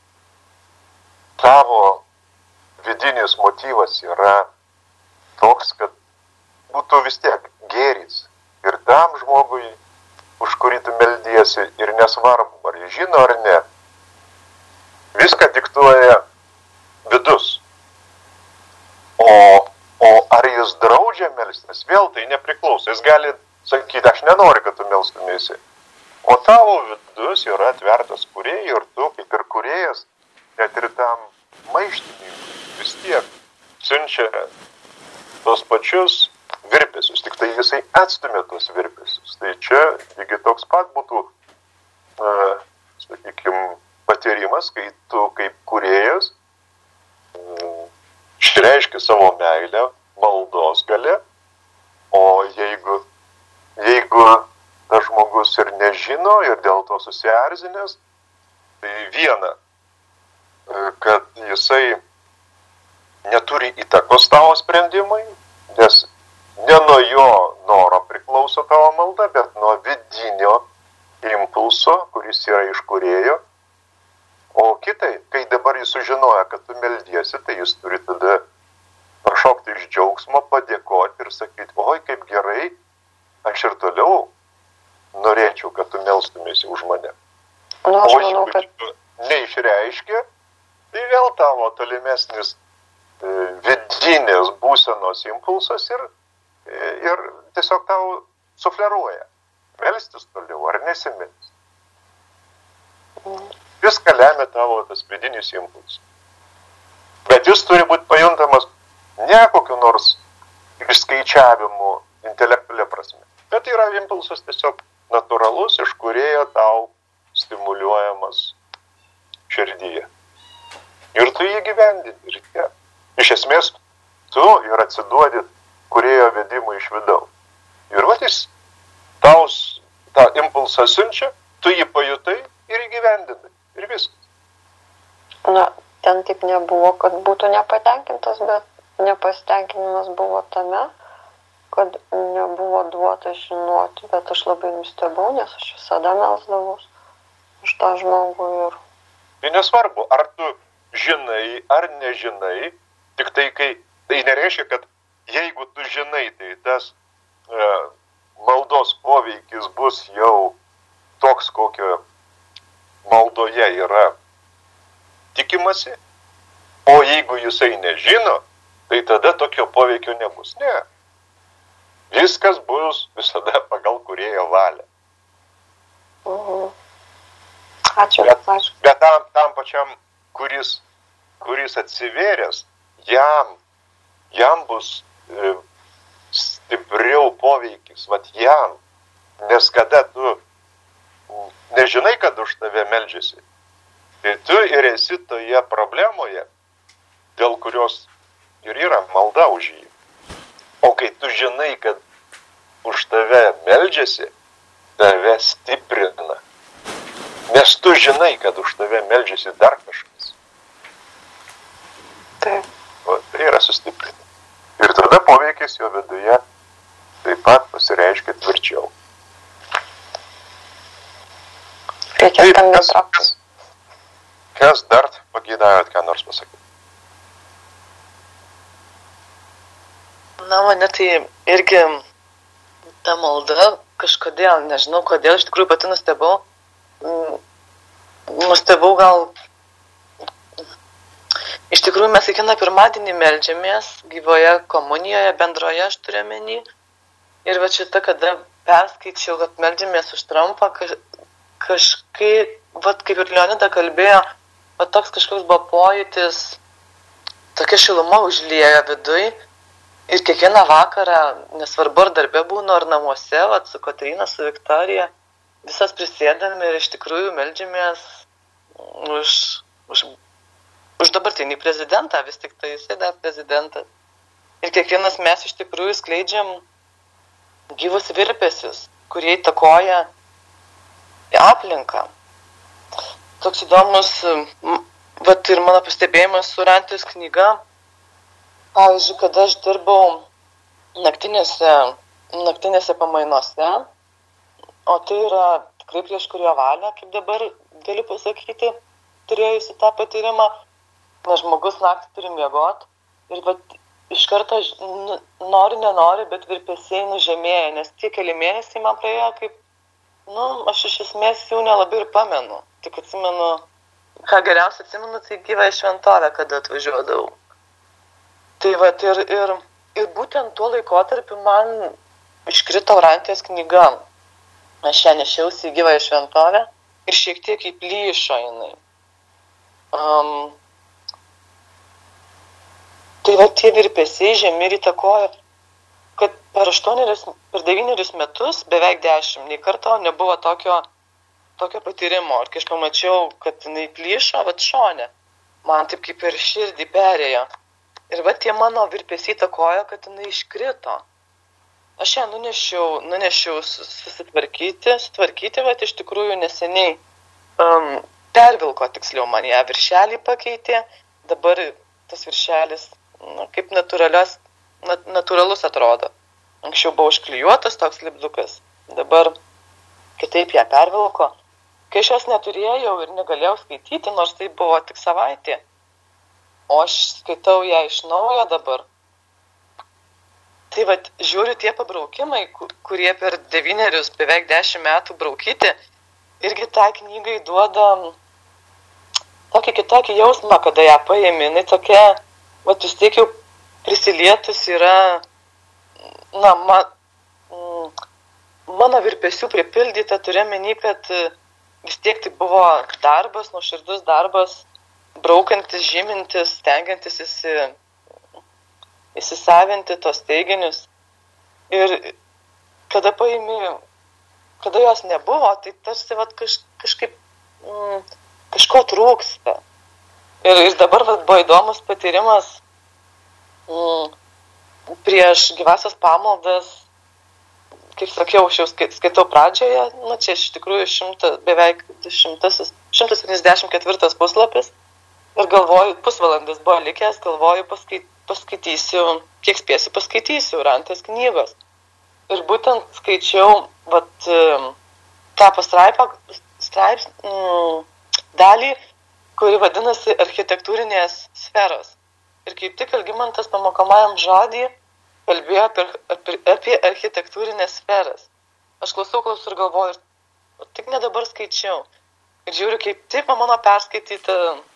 tavo vidinis motyvas yra toks, kad būtų vis tiek gėris ir tam žmogui, už kurį tu meldiesi, ir nesvarbu, ar jis žino ar ne. Viską diktuoja vidus. O, o ar jis draudžia melstis, vėl tai nepriklauso. Jis gali sakyti, aš nenoriu, kad tu melstumėsi. O tavo vidus yra atvertas kūrėjui ir tu, kaip ir kūrėjas, net ir tam maištininkui vis tiek siunčia tos pačius virpesius, tik tai jisai atstumė tos virpesius. Tai čia lygiai toks pat būtų, uh, sakykime, patyrimas, kai tu kaip kūrėjas uh, išreiški savo meilę maldos gale, o jeigu, jeigu tas žmogus ir nežino ir dėl to susierzinęs, tai viena, uh, kad jisai neturi įtakos tavo sprendimai, nes ne nuo jo noro priklauso tavo malda, bet nuo vidinio impulso, kuris yra iš kūrėjo. O kitai, kai dabar jis sužinoja, kad tu meldiesi, tai jis turi tada prašokti iš džiaugsmo, padėkoti ir sakyti, oi, kaip gerai, aš ir toliau norėčiau, kad tu melstumėsi už mane. Nu, o manau, jeigu kad... neišreiškia, tai vėl tavo tolimesnis e, vidinės būsenos impulsas ir ir tiesiog tau sufleruoja, melstis toliau ar nesimelsti. Viską lemia tavo tas vidinis impulsas. Bet jis turi būti pajuntamas ne kokiu nors išskaičiavimu intelektualia prasme, bet yra impulsas tiesiog natūralus, iš kūrėjo tau stimuliuojamas širdyje. Ir tu jį gyvendini. Ir tie. Iš esmės, tu ir atsiduodi kūrėjo vedimui iš vidaus. Ir vat jis tau tą impulsą siunčia, tu jį pajutai ir įgyvendinai. Ir viskas. Na, ten taip nebuvo, kad būtų nepatenkintas, bet nepasitenkinimas buvo tame, kad nebuvo duota žinoti, bet aš labai nustebau, nes aš visada melsdavaus už tą žmogų ir... Tai nesvarbu, ar tu žinai, ar nežinai, tik tai, kai tai nereiškia, kad jeigu tu žinai, tai tas e, maldos poveikis bus jau toks, kokio maldoje yra tikimasi, o jeigu jisai nežino, tai tada tokio poveikio nebus. Ne. Viskas bus visada pagal kūrėjo valią. Mhm. Ačiū. Bet, ačiū. bet tam, tam pačiam, kuris, kuris atsivėręs, jam, jam bus stipriau poveikis, vat jam, nes kada tu nežinai, kad už tave meldžiasi, tai tu ir esi toje problemoje, dėl kurios ir yra malda už jį. O kai tu žinai, kad už tave meldžiasi, tave stiprina, nes tu žinai, kad už tave meldžiasi dar kažkas. Taip. O tai yra sustiprinti. Ir tada poveikis jo viduje taip pat pasireiškia tvirčiau. Reikia taip, tam kas, netraukti. kas, kas dar pageidavot ką nors pasakyti? Na, mane tai irgi ta malda kažkodėl, nežinau kodėl, iš tikrųjų pati nustebau. Nustebau gal... Iš tikrųjų, mes kiekvieną pirmadienį meldžiamės gyvoje komunijoje, bendroje aš turiu menį. Ir va šitą, kada perskaičiau, kad meldžiamės už Trumpą, kaž, kažkaip, va kaip ir Leonida kalbėjo, va toks kažkoks buvo pojūtis, tokia šiluma užlieja viduj. Ir kiekvieną vakarą, nesvarbu ar darbė būnu, ar namuose, va su Kotryna, su Viktorija, visas prisėdam ir iš tikrųjų meldžiamės už... už už dabartinį prezidentą, vis tik tai jisai dar prezidentas. Ir kiekvienas mes iš tikrųjų skleidžiam gyvus virpesius, kurie įtakoja aplinką. Toks įdomus, vat ir mano pastebėjimas su Rantijos knyga. Pavyzdžiui, kada aš dirbau naktinėse, naktinėse pamainose, o tai yra tikrai prieš kurio valią, kaip dabar galiu pasakyti, turėjusi tą patyrimą, nes žmogus naktį turi miegoti ir vat, iš karto nu, nori, nenori, bet virpesiai nužemėja, nes tie keli mėnesiai man praėjo kaip, nu, aš iš esmės jų nelabai ir pamenu. Tik atsimenu, ką geriausiai atsimenu, tai Gyvąją Šventovę, kada atvažiuodavau. Tai vat, ir, ir, ir būtent tuo laikotarpiu man iškrito Orantijos knyga. Aš ją nešiausi į Gyvąją Šventovę ir šiek tiek įplyšo jinai. Um, tai va tie virpesiai žemi ir įtakojo, kad per aštuonerius, per devynerius metus, beveik dešimt, nei karto nebuvo tokio, tokio patyrimo. Ir kai aš pamačiau, kad jinai plyšo, va šone, man taip kaip ir širdį perėjo. Ir va tie mano virpesiai įtakojo, kad jinai iškrito. Aš ją nunešiau, nunešiau susitvarkyti, sutvarkyti, bet iš tikrųjų neseniai um, pervilko, tiksliau man ją viršelį pakeitė, dabar tas viršelis nu, kaip natūralios, nat, natūralus atrodo. Anksčiau buvo užklijuotas toks lipdukas, dabar kitaip ją pervilko. Kai aš jos neturėjau ir negalėjau skaityti, nors tai buvo tik savaitė, o aš skaitau ją iš naujo dabar. Tai vat, žiūriu tie pabraukimai, kurie per devynerius, beveik dešimt metų braukyti, irgi tą knygai duoda tokį kitokį jausmą, kada ją paėmė. Jinai tokia, vat vis tiek jau prisilietus yra, na, ma, mano virpesių pripildyta, turiu meni, kad vis tiek tai buvo darbas, nuoširdus darbas, braukantis, žymintis, stengiantis įsi... įsisavinti tos teiginius. Ir kada paimi, kada jos nebuvo, tai tarsi vat, kaž, kažkaip mm, kažko trūksta. Ir, ir dabar vat, buvo įdomus patyrimas mm, prieš gyvasias pamaldas, kaip sakiau, aš jau skaitau pradžioje, nu čia iš tikrųjų šimta, beveik šimtas septyniasdešimt ketvirtas puslapis. Ir galvoju, pusvalandis buvo likęs, galvoju, paskait, paskaitysiu, kiek spėsiu, paskaitysiu Orantijos knygos. Ir būtent skaičiau vat, tą pastraipą, straips, mm, dalį, kuri vadinasi architektūrinės sferos. Ir kaip tik Algimantas pamokomajam žodį kalbėjo apie, apie, apie architektūrinės sferas. Aš klausau, klausau ir galvoju, tik ne dabar skaičiau. Ir žiūriu, kaip tik mano perskaityta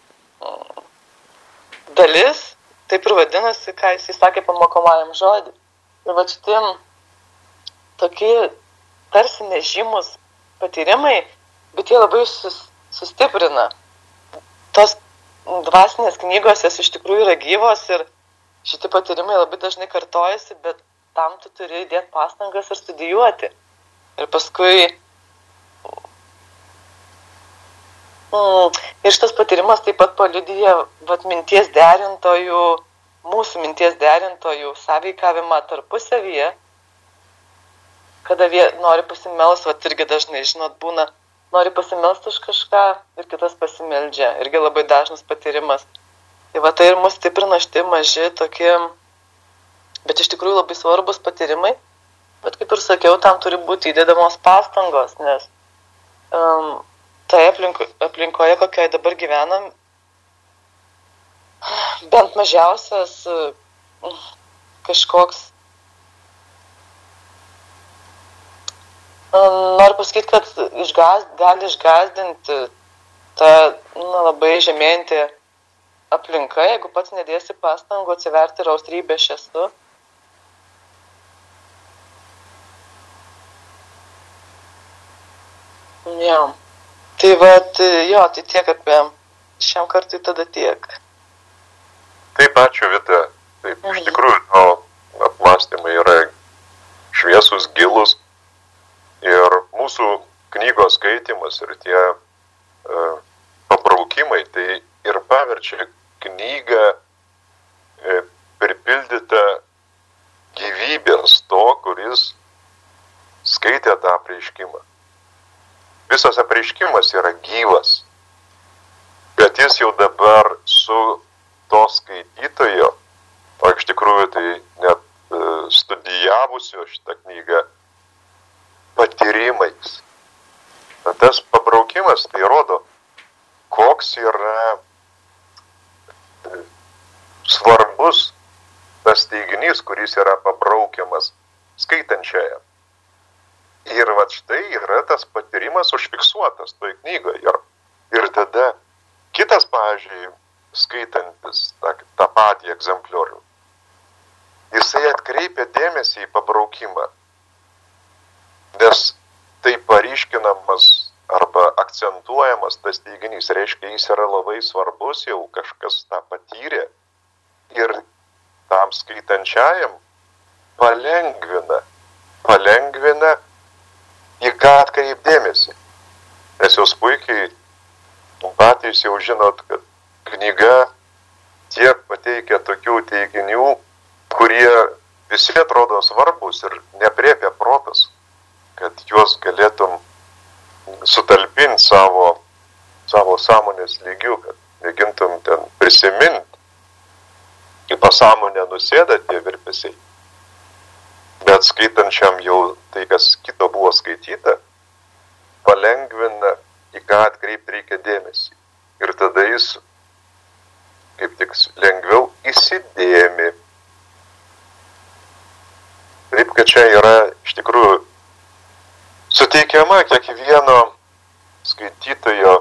dalis, taip ir vadinasi, ką jis įsakė pamokomajam žodį. Ir va šitim tokie tarsi nežymus patyrimai, bet jie labai sus, sustiprina. Tos dvasinės knygos jas iš tikrųjų yra gyvos ir šitie patyrimai labai dažnai kartojasi, bet tam tu turi įdėti pastangas ir studijuoti. Ir paskui Mm, ir šitas patyrimas taip pat paliudija vat, minties derintojų, mūsų minties derintojų sąveikavimą tarpusavyje, kada jie nori pasimelst, vat irgi dažnai, žinot, būna, nori pasimelst už kažką ir kitas pasimeldžia, irgi labai dažnas patyrimas. Tai va tai ir mus stiprina šitie maži tokie, bet iš tikrųjų labai svarbus patyrimai, bet kaip ir sakiau, tam turi būti įdedamos pastangos, nes um, tai aplinko, aplinkoje, kokioje dabar gyvenam, bent mažiausias kažkoks, noriu pasakyti, kad išgaz, gali išgazdinti tą na, labai žemėjantį aplinką, jeigu pats nedėsi pastangų atsiverti ir austrybę aš esu. Ja. Tai vat, jo, tai tiek apie šiam kartui tada tiek. Taip, ačiū Vita. Taip, mhm. Iš tikrųjų, no, apmąstymai yra šviesus, gilus ir mūsų knygos skaitimas ir tie uh, pabraukimai, tai ir paverčia knygą uh, pripildytą gyvybės to, kuris skaitė tą apreiškimą. Visas apreiškimas yra gyvas, bet jis jau dabar su to skaitytojo, o iš tikrųjų tai net uh, studijų inspiravusio šitą knygą patyrimais. Tas pabraukimas tai rodo, koks yra svarbus tas teiginys, kuris yra pabraukiamas skaitančiajam. Ir vat štai yra tas patyrimas užfiksuotas toj knygoje. Ir, ir tada kitas, pavyzdžiui, skaitantis tą, tą patį egzempliorių, jisai atkreipia dėmesį į pabraukimą, nes tai paryškinamas arba akcentuojamas tas teiginys, reiškia, jis yra labai svarbus, jau kažkas tą patyrė ir tam skaitančiajam palengvina, palengvina į ką atkreip dėmesį. Nes jūs puikiai patys jau žinot, kad knyga tiek pateikia tokių teiginių, kurie visi atrodo svarbus ir nepriepia protas, kad juos galėtum sutalpinti savo, savo sąmonės lygių, kad mėgintum ten prisiminti, į pasąmonę nusėda tie virpesiai. Bet skaitančiam jau tai, kas kito buvo skaityta, palengvina, į ką atkreipti reikia dėmesį. Ir tada jis kaip tik lengviau įsidėmi. Taip, kad čia yra iš tikrųjų suteikiama kiekvieno skaitytojo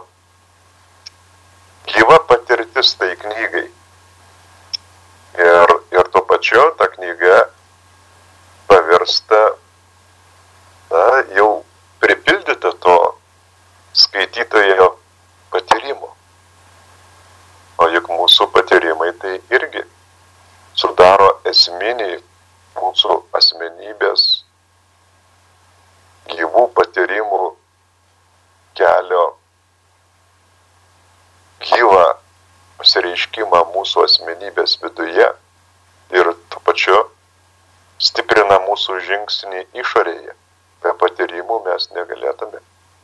gyva patirtis tai knygai. Ir, ir tuo pačiu ta knyga pavirsta, na, jau pripildyta to skaitytojo patyrimo. O juk mūsų patyrimai tai irgi sudaro esminį mūsų asmenybės gyvų patyrimų kelio gyvą pasireiškimą mūsų asmenybės viduje ir tuo pačiu stiprina mūsų žingsnį išorėje. Be patyrimų mes negalėtume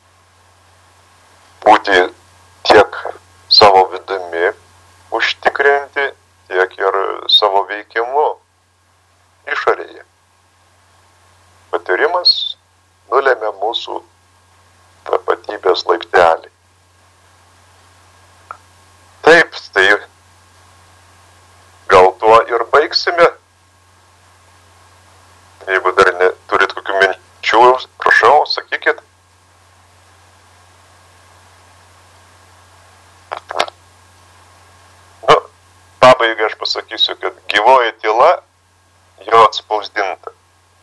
būti tiek savo vidumi užtikrinti, tiek ir savo veikimu išorėje. Patyrimas nulėmė mūsų tapatybės laiptelį. Taip, tai gal tuo ir baigsime. Jeigu dar neturit kokių minčių, prašau, sakykit. Nu, pabaigai aš pasakysiu, kad gyvoji tyla jau atspausdinta.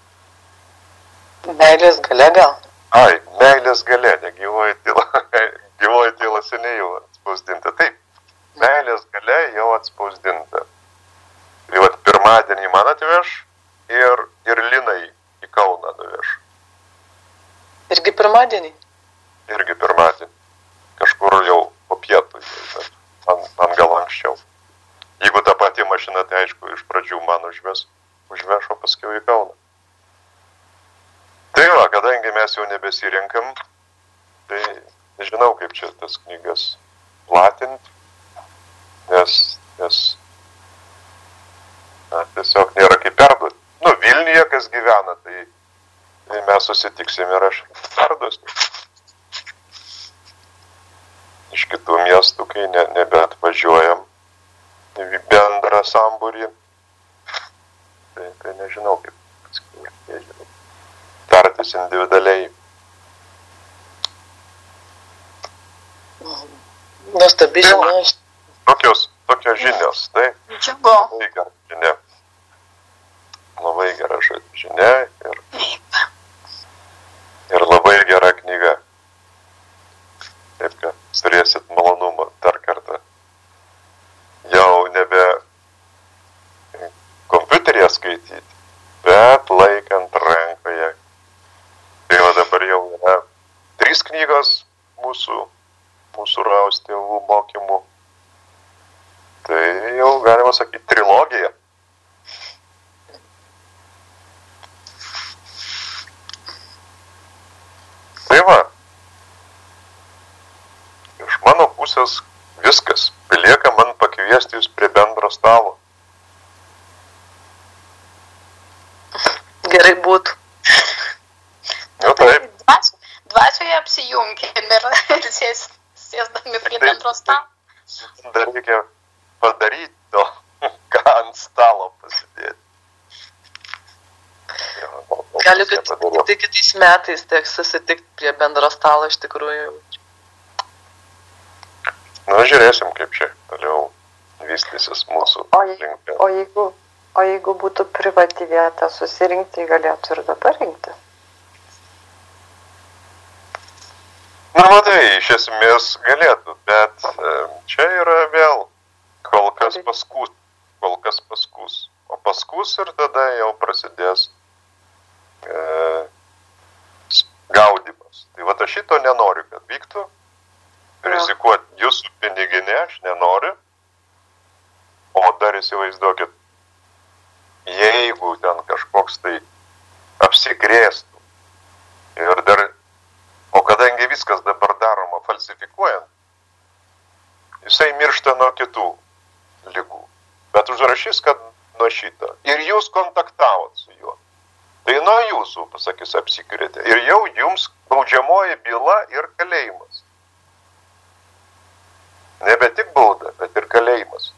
Meilės galia gal? Ai, meilės galia, ne gyvoji tyla. Gyvoji tyla seniai jau atspausdinta. Taip, meilės galia jau atspausdinta. Tai vat pirmadienį man atveš ir, ir Linai į Kauną nuveš. Irgi pirmadienį? Irgi pirmadienį. Kažkur jau po pietų, man, man gal anksčiau. Jeigu ta pati mašina, tai aišku, iš pradžių man užves, užveš, o paskiau į Kauną. Tai va, kadangi mes jau nebesirinkam, tai nežinau, kaip čia tas knygas platinti, nes, nes na, tiesiog nėra kaip perduoti. Nu, Vilniuje, kas gyvena, tai, tai mes susitiksim ir aš perduosiu. Iš kitų miestų, kai ne, nebeatvažiuojam į bendrą sambūrį, tai, tai nežinau, kaip tartis individualiai. Nuostabi žinia. Tokios, tokios žinios, tai Džiugu. labai gera žinia. Labai gera žinia ir, ir labai gera knyga. Taip, kad turėsit malonumą dar kartą. Jau nebe kompiuteryje skaityti, bet laikant rankoje. Tai va dabar jau yra trys knygos mūsų, mūsų Raus tėvų mokymų. Tai jau galima sakyti trilogija. Tai va, iš mano pusės viskas. Belieka man pakviesti jūs prie bendro stalo. Gerai būtų. Nu taip. Dvačio, dvačioje apsijunkim ir, ir sės, sėsdami prie bendro stalo. Dar reikia padaryti to, ką ant stalo pasidėti. Gali, kad tai kitais metais teks susitikti prie bendro stalo iš tikrųjų. Nu, žiūrėsim, kaip čia toliau vystysis mūsų O, je, linkme. o, jeigu, o jeigu būtų privati vieta susirinkti, galėtų ir dabar rinkti. Na, matai, iš esmės galėtų, bet e, čia yra vėl kol kas paskus, kol kas paskus. O paskus ir tada jau prasidės e, gaudimas. Tai va, aš šito nenoriu, kad vyktų. Rizikuoti jūsų piniginę aš nenoriu. O dar įsivaizduokit, jeigu ten kažkoks tai apsikrėstų ir dar, o kadangi viskas dabar daroma falsifikuojant, jisai miršta nuo kitų ligų. Bet užrašys, kad nuo šito. Ir jūs kontaktavot su juo. Tai nuo jūsų, pasakys, apsikrėtė. Ir jau jums baudžiamoji byla ir kalėjimas. Nebe tik bauda, bet ir kalėjimas.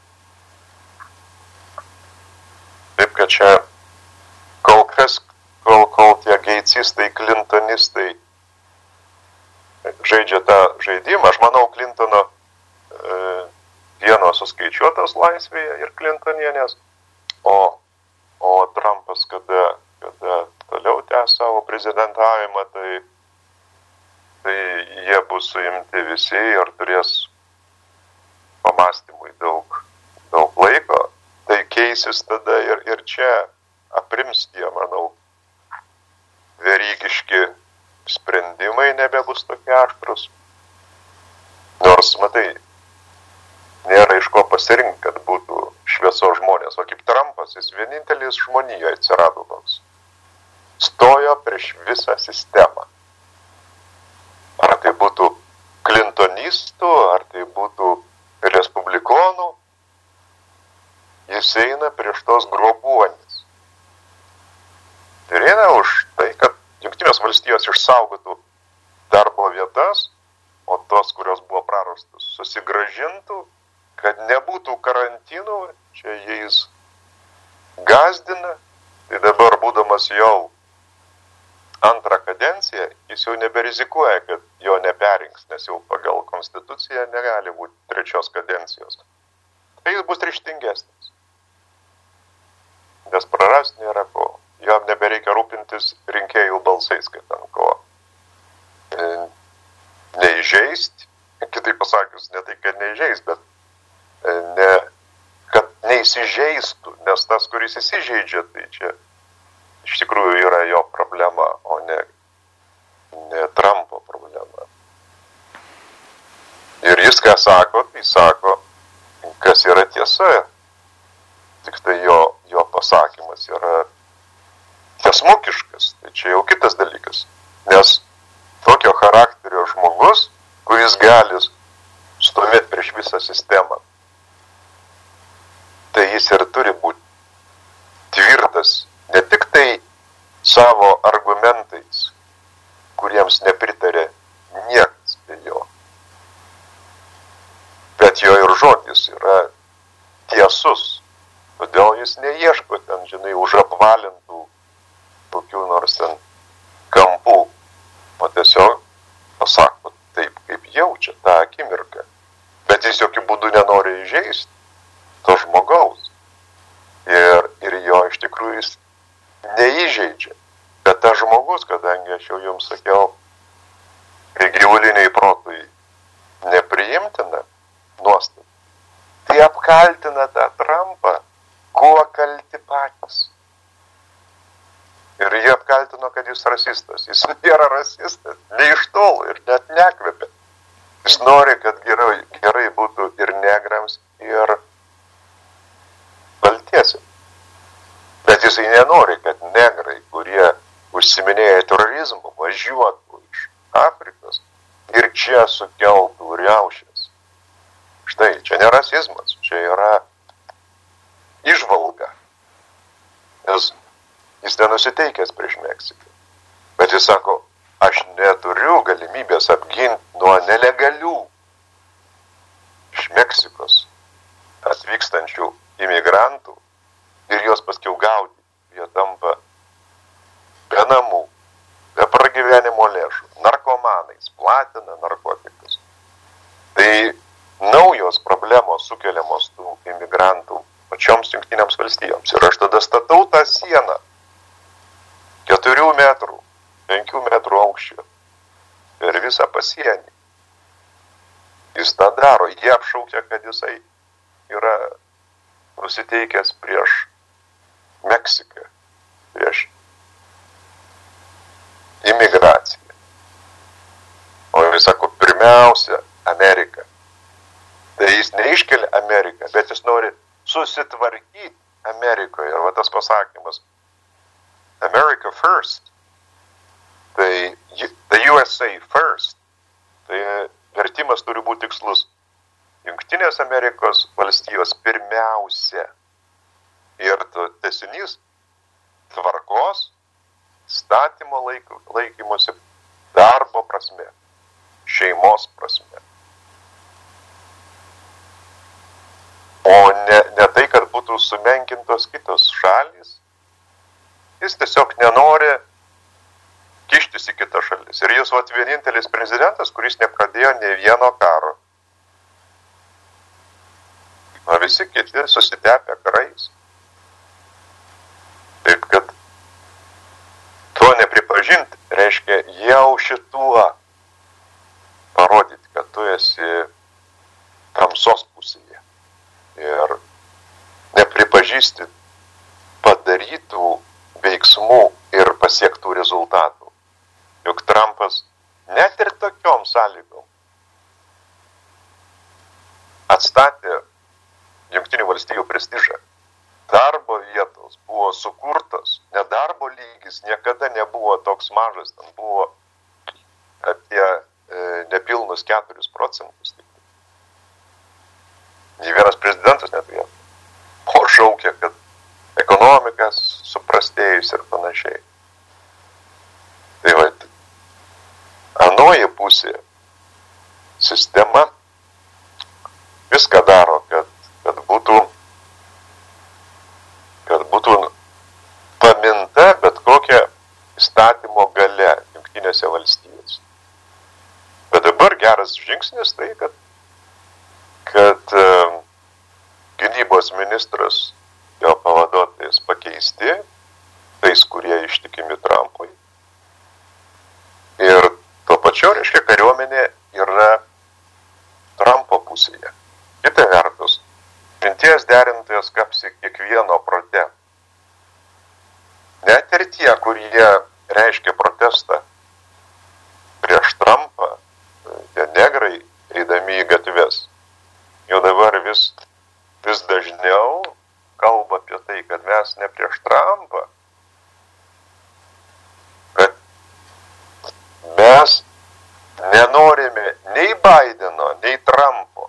Taip, kad čia kol kas, kol, kol tie geicistai, klintonistai žaidžia tą žaidimą, aš manau, Klintono e, vieno suskaičiuotas laisvėje ir Klintonienės, o, o Trumpas, kada, kada toliau tęs savo prezidentavimą, tai, tai jie bus suimti visi ir turės pamastymui daug, daug laiko, tai keisis tada ir, ir čia aprims tie, manau, verygiški sprendimai nebebus tokie aštrus. Nors, matai, nėra iš ko pasirinkti, kad būtų šviesos žmonės, o kaip Trumpas, jis vienintelis žmonijoje atsirado toks. Stojo prieš visą sistemą. Ar tai būtų klintonistų, ar tai būtų respublikonų, jis eina prieš tos grobuonis. Ir eina už tai, kad Jungtinės valstijos išsaugotų darbo vietas, o tos, kurios buvo prarastos, susigrąžintų, kad nebūtų karantinų, čia jais gazdina, tai dabar būdamas jau antrą kadenciją, jis jau neberizikuoja, kad jo neperinks, nes jau pagal konstituciją negali būti trečios kadencijos. Tai jis bus ryžtingesnis. Nes prarast nėra ko. Jam nebereikia rūpintis rinkėjų balsais, kad ten ko e, neįžeist, kitaip pasakius, ne tai, kad neįžeist, bet e, ne, kad neįsižeistų, nes tas, kuris įsižeidžia, tai čia iš tikrųjų yra jo problema, o ne, ne Trumpo problema. Ir jis ką sako, tai sako, kas yra tiesa, tik tai jo, jo pasakymas yra tiesmukiškas, tai čia jau kitas dalykas. Nes tokio charakterio žmogus, kuris gali stovėti prieš visą sistemą, tai jis ir turi būti tvirtas ne tik tai savo argumentais, kuriems nepritarė niekas be jo, bet jo ir žodis yra tiesus. Todėl jis neieško ten, žinai, už apvalintų kokių nors ten kampų, o tiesiog pasako taip, kaip jaučia tą akimirką. Bet jis jokių būdų nenori įžeisti to žmogaus. Ir, ir jo iš tikrųjų jis neįžeidžia. Bet tas žmogus, kadangi aš jau jums sakiau, kai gyvuliniai protui nepriimtina nuostata, tai apkaltina tą Trumpą, kuo kalti patys. Ir jie apkaltino, kad jis rasistas. Jis nėra rasistas, ne iš tolo ir net nekvepia. Jis nori, kad gerai, gerai būtų ir negrams, ir baltiesiam. Bet jisai nenori, kad negrai, kurie užsiminėja terorizmu, važiuotų iš Afrikos ir čia sukeltų riaušės. Štai, čia ne rasizmas, čia yra įžvalga. Nes Jis nenusiteikęs prieš Meksiką. Bet jis sako, aš neturiu galimybės apginti nuo nelegalių iš Meksikos atvykstančių imigrantų ir juos paskiau gaudyti. Jie tampa be namų, be pragyvenimo lėšų, narkomanais, platina narkotikus. Tai naujos problemos sukeliamos tų imigrantų pačioms Jungtinėms valstijoms. Ir aš tada statau tą sieną keturių metrų, penkių metrų aukščio per visą pasienį. Jis tą daro, jie apšaukia, kad jisai yra nusiteikęs prieš Meksiką, prieš imigraciją. O jis sako, pirmiausia, Amerika. Tai jis neiškelia Ameriką, bet jis nori susitvarkyti Amerikoje. Ir va tas pasakymas, America first, tai the U S A first, tai vertimas turi būti tikslus. Jungtinės Amerikos valstijos pirmiausia. Ir tęsinys tvarkos, statymo laik, laikymosi, darbo prasme, šeimos prasme. O ne, ne tai, kad būtų sumenkintos kitos šalys. Jis tiesiog nenori kištis į kitas šalis. Ir jis vat vienintelis prezidentas, kuris nepradėjo ne vieno karo. O visi kiti susitepę karais. Taip, kad to nepripažinti, reiškia jau šituo parodyti, kad tu esi tamsos pusėje. Ir nepripažįsti padarytų veiksmų ir pasiektų rezultatų. Juk Trumpas net ir tokiom sąlygom atstatė Jungtinių valstijų prestižą. Darbo vietos buvo sukurtos, nedarbo lygis niekada nebuvo toks mažas, ten buvo apie e, nepilnus keturis procentus. Nė vienas prezidentas neturėjo. O šaukia, kad ekonomikas suprastėjus ir panašiai. Tai va, anoji pusė, sistema viską daro, kad, kad būtų kad būtų paminta bet kokia įstatymo galia Jungtinėse valstijose. Bet dabar geras žingsnis tai, kad, kad um, gynybos ministras, jo pavaduotojas pakeisti, tais, kurie ištikimi Trumpui. Ir tuo pačiu, reiškia, kariuomenė yra Trumpo pusėje. Kita vertus, minties derintojas kapsi kiekvieno prote. Net ir tie, kurie reiškia protestą prieš Trumpą, tie negrai eidami į gatves, jau dabar vis, vis dažniau kalba apie tai, kad mes ne prieš Trumpą, kad mes nenorime nei Bideno, nei Trumpo.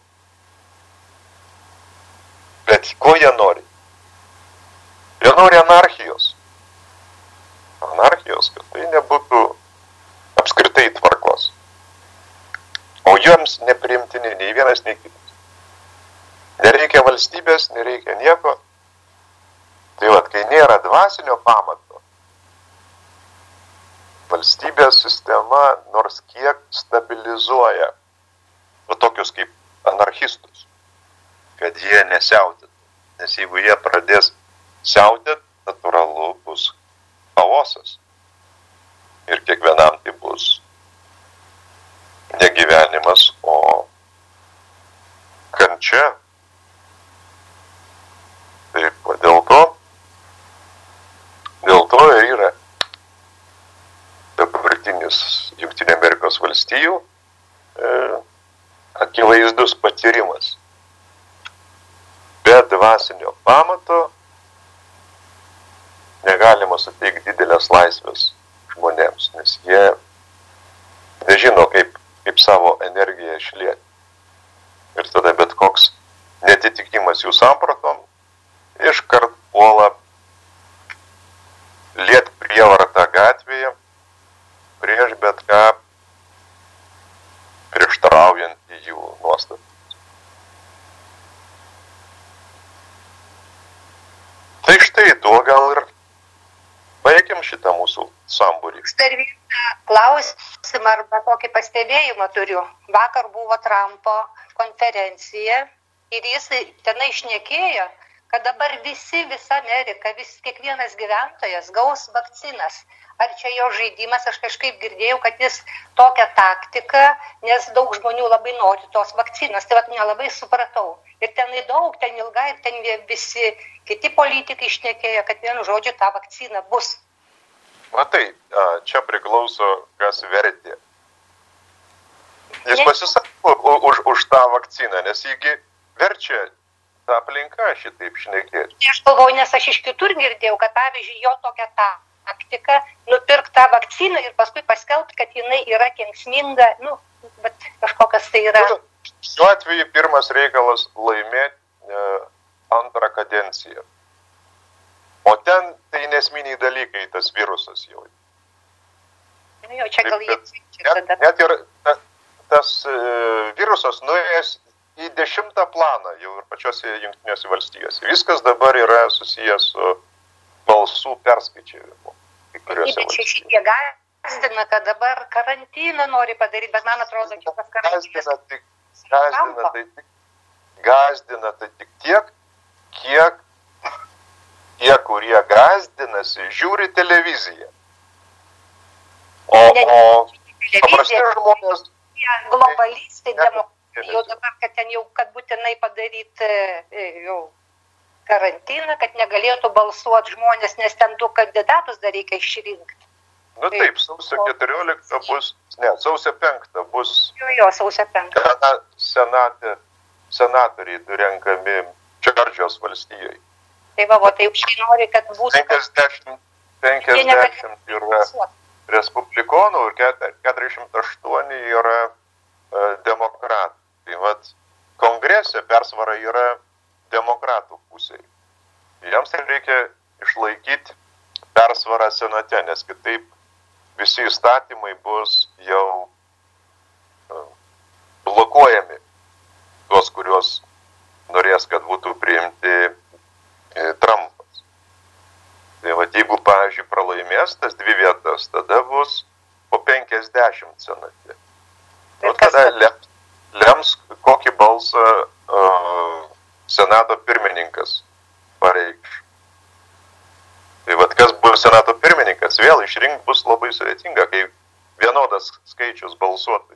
Bet ko jie nori? Jie nori anarchijos. Anarchijos, kad tai nebūtų apskritai tvarkos. O joms nepriimtini nei vienas, nei kitas. Nereikia valstybės, nereikia nieko. Tai vat, kai nėra dvasinio pamato, valstybės sistema nors kiek stabilizuoja va tokius kaip anarchistus, kad jie nesiautėtų. Nes jeigu jie pradės siautėt, natūralu bus chaosas. Ir kiekvienam tai bus ne gyvenimas, o kančia. Taip, dėl to, dėl to ir yra dabartinis Jungtinių Amerikos valstijų e, akivaizdus patyrimas. Be dvasinio pamato negalima suteikti didelės laisvės žmonėms, nes jie nežino, kaip, kaip savo energiją išlieti. Ir tada bet koks netitikimas jų sampratom iškart puola liet prievartą gatvėje prieš bet ką prieštaraujant į jų nuostatą. Tai štai tuo gal ir baigiam šitą mūsų sambūrį. Aš dar vieną klausimą arba tokį pastebėjimą turiu. Vakar buvo Trumpo konferencija ir jis tenai šnekėjo, kad dabar visi, visa Amerika, vis kiekvienas gyventojas gaus vakcinas. Ar čia jo žaidimas, aš kažkaip girdėjau, kad jis tokią taktiką, nes daug žmonių labai nori tos vakcinos, tai vat nelabai supratau. Ir ten daug, ten ilgai, ir ten visi kiti politikai šnekėjo, kad vienu žodžiu ta vakcina bus. Matai, čia priklauso, kas vertė. Jis pasisako už, už tą vakciną, nes jįgi verčia tą aplinką šitaip šnekėti. Aš galvoju, nes aš iš kitur girdėjau, kad pavyzdžiui jo tokia taktika nupirkti tą vakciną ir paskui paskelbti, kad jinai yra kenksminga, nu, bet kažkokas tai yra. Šiuo atveju pirmas reikalas laimėti e, antrą kadenciją. O ten tai nesminiai dalykai, tas virusas jau. Nu, jau čia gal jie... Net, net ir ta, tas e, virusas nuėjęs į dešimtą planą jau ir pačiose Jungtinėse valstijose. Viskas dabar yra susijęs su balsų perskaičiavimu. Ypač šitie gazdina, kad dabar karantiną nori padaryti, bet man atrodo, kad tas karantinas... Gazdina, tik, gazdina, tai tik, gazdina tai tik tiek, kiek tie, kurie gazdinasi, žiūri televiziją. O, o paprasti žmonės... Globalistai, demokratai, jau dabar, kad ten jau, kad būtinai padaryti jau karantiną, kad negalėtų balsuoti žmonės, nes ten du kandidatus dar reikia išrinkti. Nu taip, sausio keturioliktą bus, ne, sausio penktą bus jo, jo, sausio penktą. Senate, senatoriai renkami Džordžijos valstijoje. Tai va, va, tai už tai nori, kad bus... penkiasdešimt, penkiasdešimt yra respublikonų ir keturiasdešimt aštuoni yra uh, demokratų. Tai vat, kongrese persvara yra demokratų pusėje. Jiems reikia išlaikyti persvarą senate, nes kitaip visi įstatymai bus jau uh, blokuojami. Tuos, kuriuos norės, kad būtų priimti e, Trumpas. Tai va, jeigu, pavyzdžiui, pralaimės tas dvi vietas, tada bus po penkiasdešimt senate. O tada lems, lems kokį balsą uh, senato pirmininkas pareikš. Tai va, kas bus senato pirmininkas, vėl išrinkti bus labai sudėtinga, kai vienodas skaičius balsuotojų.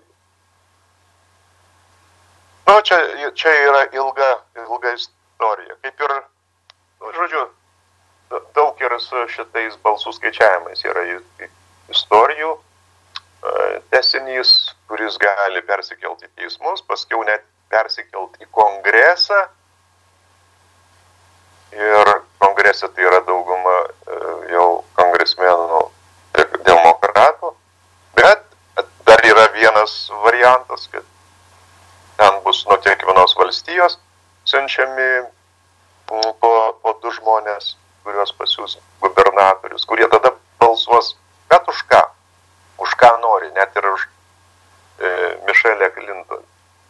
Nu, čia, čia yra ilga, ilga istorija. Kaip ir, nu, žodžiu, daug ir su šitais balsų skaičiavimais yra istorijų tesinys, kuris gali persikelti į teismus, paskiau net persikelti į kongresą. Ir kongrese tai yra dauguma jau kongresmenų demokratų. Bet dar yra vienas variantas, kad ten bus nuo kiekvienos valstijos siunčiami po, po du žmonės, kuriuos pasiūs gubernatorius, kurie tada balsuos, bet už ką, už ką nori, net ir už e, Mišelę Clinton.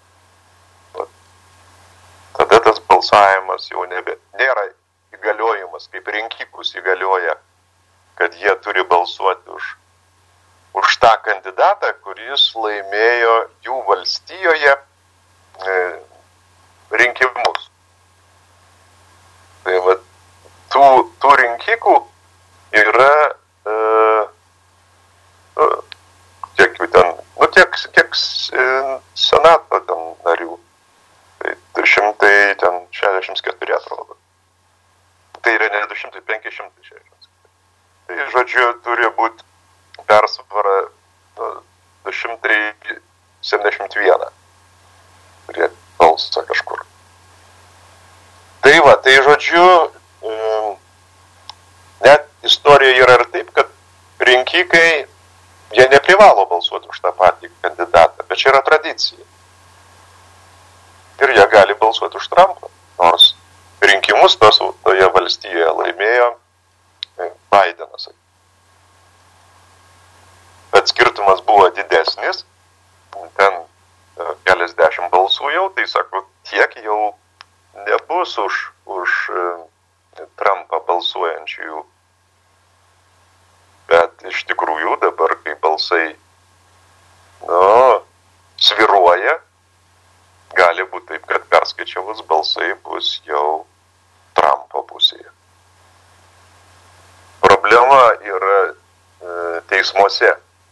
Tada tas balsavimas jau nebe, nėra įgaliojimas, kaip rinkikus įgalioja, kad jie turi balsuoti už, už tą kandidatą, kuris laimėjo jų valstijoje rinkimus. Tai va, tų, tų rinkikų yra e, tiek jų ten, nu tiek, tiek senato ten narių. Tai du šimtai šešiasdešimt keturi atrodo. Tai yra ne du šimtai, penki šimtai šešiasdešimt keturi. Tai žodžiu turi būti persvara nu, du šimtai septyniasdešimt vienas. Kurie balsą kažkur. Tai va, tai žodžiu, net istorija yra ir taip, kad rinkikai, jie neprivalo balsuoti už tą patį kandidatą, bet čia yra tradicija. Ir jie gali balsuoti už Trumpą, nors rinkimus tos, toje valstijoje laimėjo Bidenas. Bet skirtumas buvo didesnis, ten keliasdešimt balsų jau, tai sako, tiek jau nebus už, už Trumpą balsuojančiųjų. Bet iš tikrųjų dabar, kai balsai nu, sviruoja, gali būti taip, kad perskaičiavus balsai bus jau Trumpo pusėje. Problema yra e, teismuose,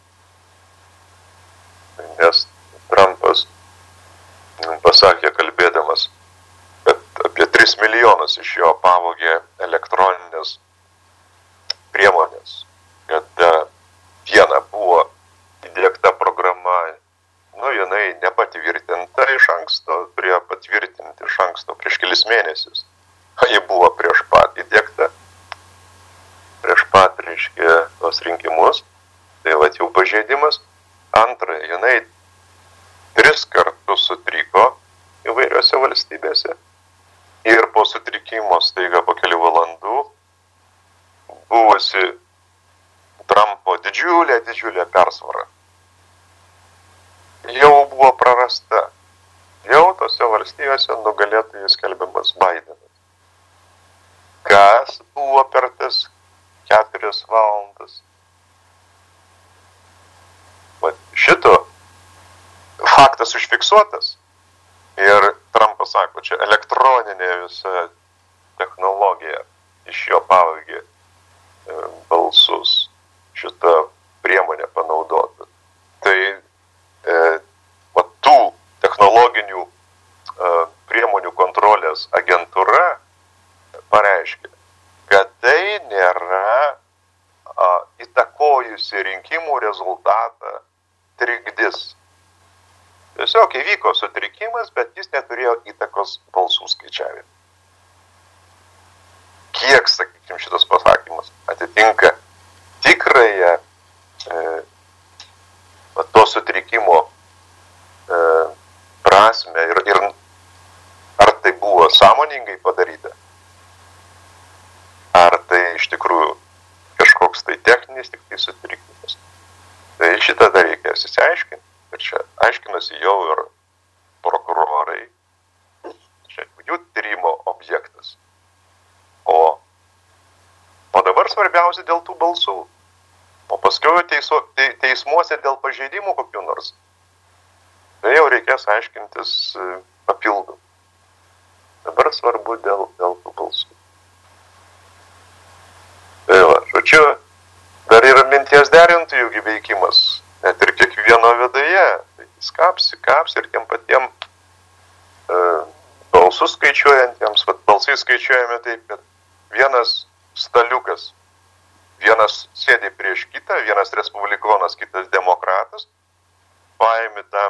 nes Trumpas pasakė kalbėdamas, kad apie tris milijonus iš jo pavogė elektroninės priemonės, kad viena buvo įdiegta programa, nu, jinai nepatvirtinta iš anksto, turėjo patvirtinti iš anksto prieš kelis mėnesius. Ji buvo prieš pat įdiegta, prieš pat, reiškia, tos rinkimus, tai vat jau pažeidimas. Antra, jinai tris kartus sutriko įvairiose valstybėse ir po sutrikimo staiga po kelių valandų buvusi Trumpo didžiulė, didžiulė persvara jau buvo prarasta. Jau tose valstybėse nugalėtojai skelbiamas Bidenas. Kas buvo per tas keturias valandas? Vat šito faktas užfiksuotas ir Trumpas sako, čia elektroninė visa technologija iš jo pavogė balsus, šitą priemonę panaudota. Tai e, va, tų technologinių e, priemonių kontrolės agentūra pareiškė, kad tai nėra a, įtakojusi rinkimų rezultatą trikdis. Tiesiog įvyko sutrikimas, bet jis neturėjo įtakos balsų skaičiavimui. Kiek, sakykime, šitas pasakymas atitinka tikrąją e, to sutrikimo e, prasme ir, ir ar tai buvo sąmoningai padaryta, ar tai iš tikrųjų kažkoks tai techninis tik tai sutrikimas. Tai šitą dar reikės įsiaiškinti. Ir čia aiškinasi jau ir prokurorai, čia jų tyrimo objektas. O, o dabar svarbiausia dėl tų balsų. O paskui teiso, te, teismuose dėl pažeidimų kokių nors. Tai jau reikės aiškintis papildom. Dabar svarbu dėl, dėl tų balsų. Tai va, žodžiu, dar yra minties derintojų veikimas. Net ir kiekvieno viduje, tai jis kapsi, kapsi ir tiem patiem e, balsus skaičiuojantiems, vat balsai skaičiuojami taip, kad vienas staliukas, vienas sėdi prieš kitą, vienas respublikonas, kitas demokratas, paimi tą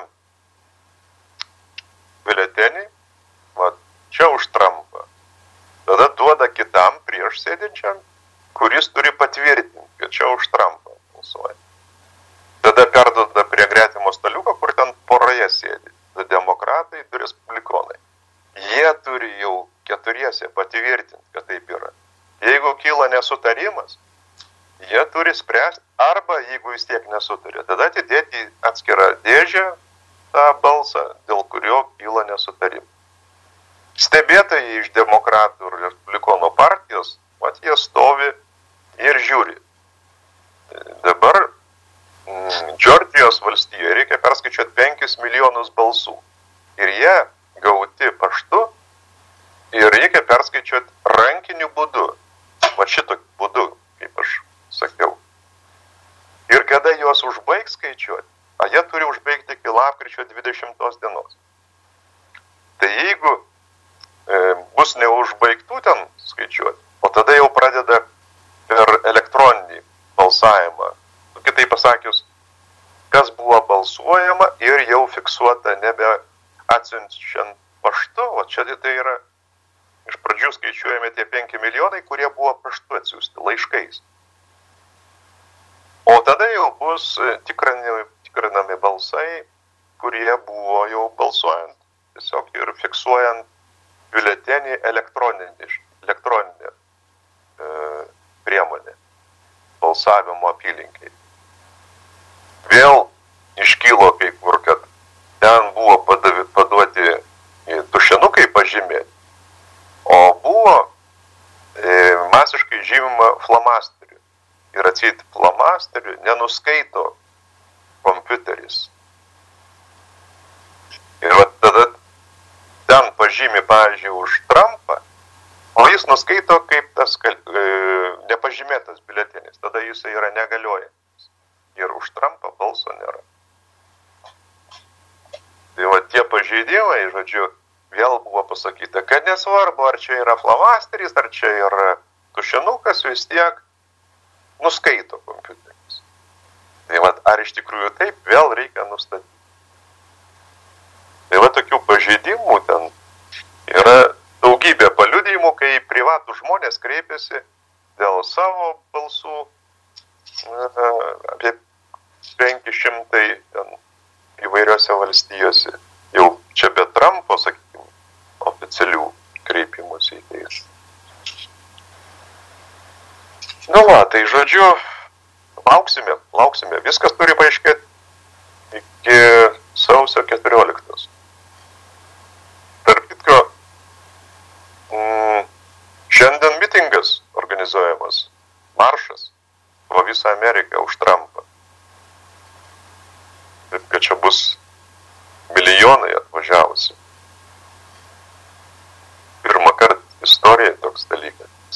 biuletenį, vat čia už Trumpą, tada duoda kitam prieš sėdinčiam, kuris turi patvirtinti, kad čia už Trumpą balsuoja. Tada perduoda prie gretimo staliuko, kur ten poroje sėdi. Du demokratai, du respublikonai. Jie turi jau keturiese patvirtinti, kad taip yra. Jeigu kyla nesutarimas, jie turi spręsti, arba jeigu vis tiek nesutarė, tada atidėti atskirą dėžę tą balsą, dėl kurio kyla nesutarimas. Stebėtojai iš demokratų ir respublikonų partijos, mat jie stovi ir žiūri. Dabar Džordžijos valstijoje reikia perskaičiuoti penkis milijonus balsų. Ir jie gauti paštu ir reikia perskaičiuoti rankiniu būdu. Va šito būdu, kaip aš sakiau. Ir kada juos užbaigs skaičiuoti, a jie turi užbaigti iki lapkričio dvidešimtos dienos. Tai jeigu e, bus neužbaigtų ten skaičiuoti, o tada jau pradeda per elektroninį balsavimą, kitai pasakius, kas buvo balsuojama ir jau fiksuota nebe atsiunčiant paštu, o čia tai yra iš pradžių skaičiuojame tie penki milijonai, kurie buvo paštu atsiųsti laiškais. O tada jau bus tikrinami, tikrinami balsai, kurie buvo jau balsuojant, tiesiog ir fiksuojant biuletenį elektroninį, elektroninę e, priemonę. balsavimo apylinkiai. Vėl iškylo kai kur, kad ten buvo padavi, paduoti tušinukai pažymėti, o buvo e, masiškai žymima flamasteriu. Ir atseit flamasteriu nenuskaito kompiuteris. Ir vat tada ten pažymi, pavyzdžiui, už Trumpą, o jis nuskaito kaip tas e, nepažymėtas biuletenis. Tada jis yra negaliojantis. Ir už Trumpą balso nėra. Tai va tie pažeidimai, žodžiu, vėl buvo pasakyta, kad nesvarbu, ar čia yra flamasteris, ar čia yra tušinukas, vis tiek nuskaito kompiuteris. Tai va, ar iš tikrųjų taip, vėl reikia nustatyti. Tai va, tokių pažeidimų ten yra daugybė paliudijimų, kai privatų žmonės kreipiasi dėl savo balsų, apie penki šimtai ten įvairiose valstijose. Jau čia be Trumpo, sakykime, oficialių kreipimuose į teismą. Nu va, tai žodžiu, lauksime, lauksime. Viskas turi paaiškėti iki sausio keturioliktos. Tarp kitko, mm, šiandien mitingas organizuojamas, maršas, po visą Ameriką už Trumpą. Taip, kad čia bus milijonai atvažiavusi. Pirmą kartą istorijoje toks dalykas.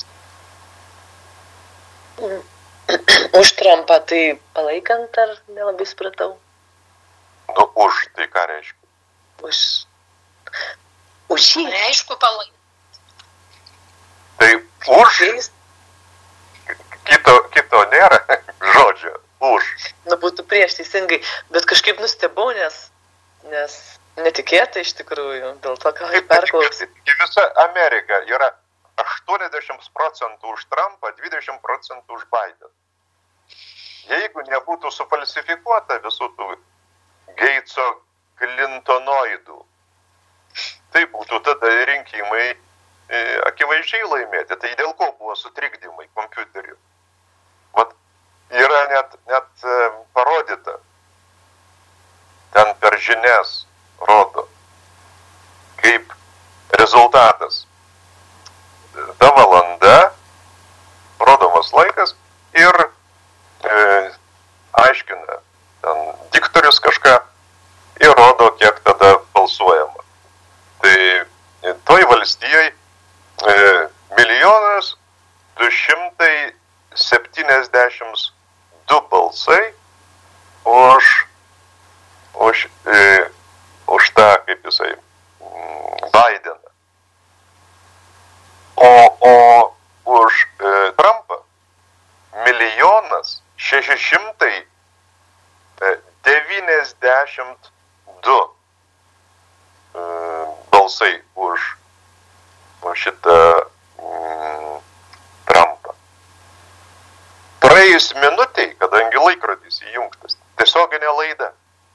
Už Trumpą, tai palaikant ar nelabai supratau? Nu, už, tai ką reiškia? Už... Už jį? Reišku palaikant. Tai už... Kito, kito nėra žodžio. Už. Na, būtų prieš teisingai, bet kažkaip nustebau, nes, nes netikėtai iš tikrųjų, dėl to, ką perklausai. Visa Amerika yra aštuoniasdešimt procentų už Trumpą, dvidešimt procentų už Biden. Jeigu nebūtų sufalsifikuota visų tų Geitso Clintonoidų, tai būtų tada rinkimai e, akivaizdžiai laimėti. Tai dėl ko buvo sutrikdymai kompiuterių? Vat yra net, net e, parodyta, ten per žinias rodo, kaip rezultatas. Ta valanda, rodomas laikas ir e, aiškina, ten diktorius kažką ir rodo, kiek tada balsuojama. Tai toj valstijoj e, milijonas du šimtai septyniasdešimt du balsai už, už, e, už tą, kaip jisai, Bideną. O, o už e, Trumpą milijonas šeši šimtai devyniasdešimt du e, balsai už, už šitą mm, Trumpą. Praėjus minutei, kadangi laikrodis įjungtas, tiesioginė laida,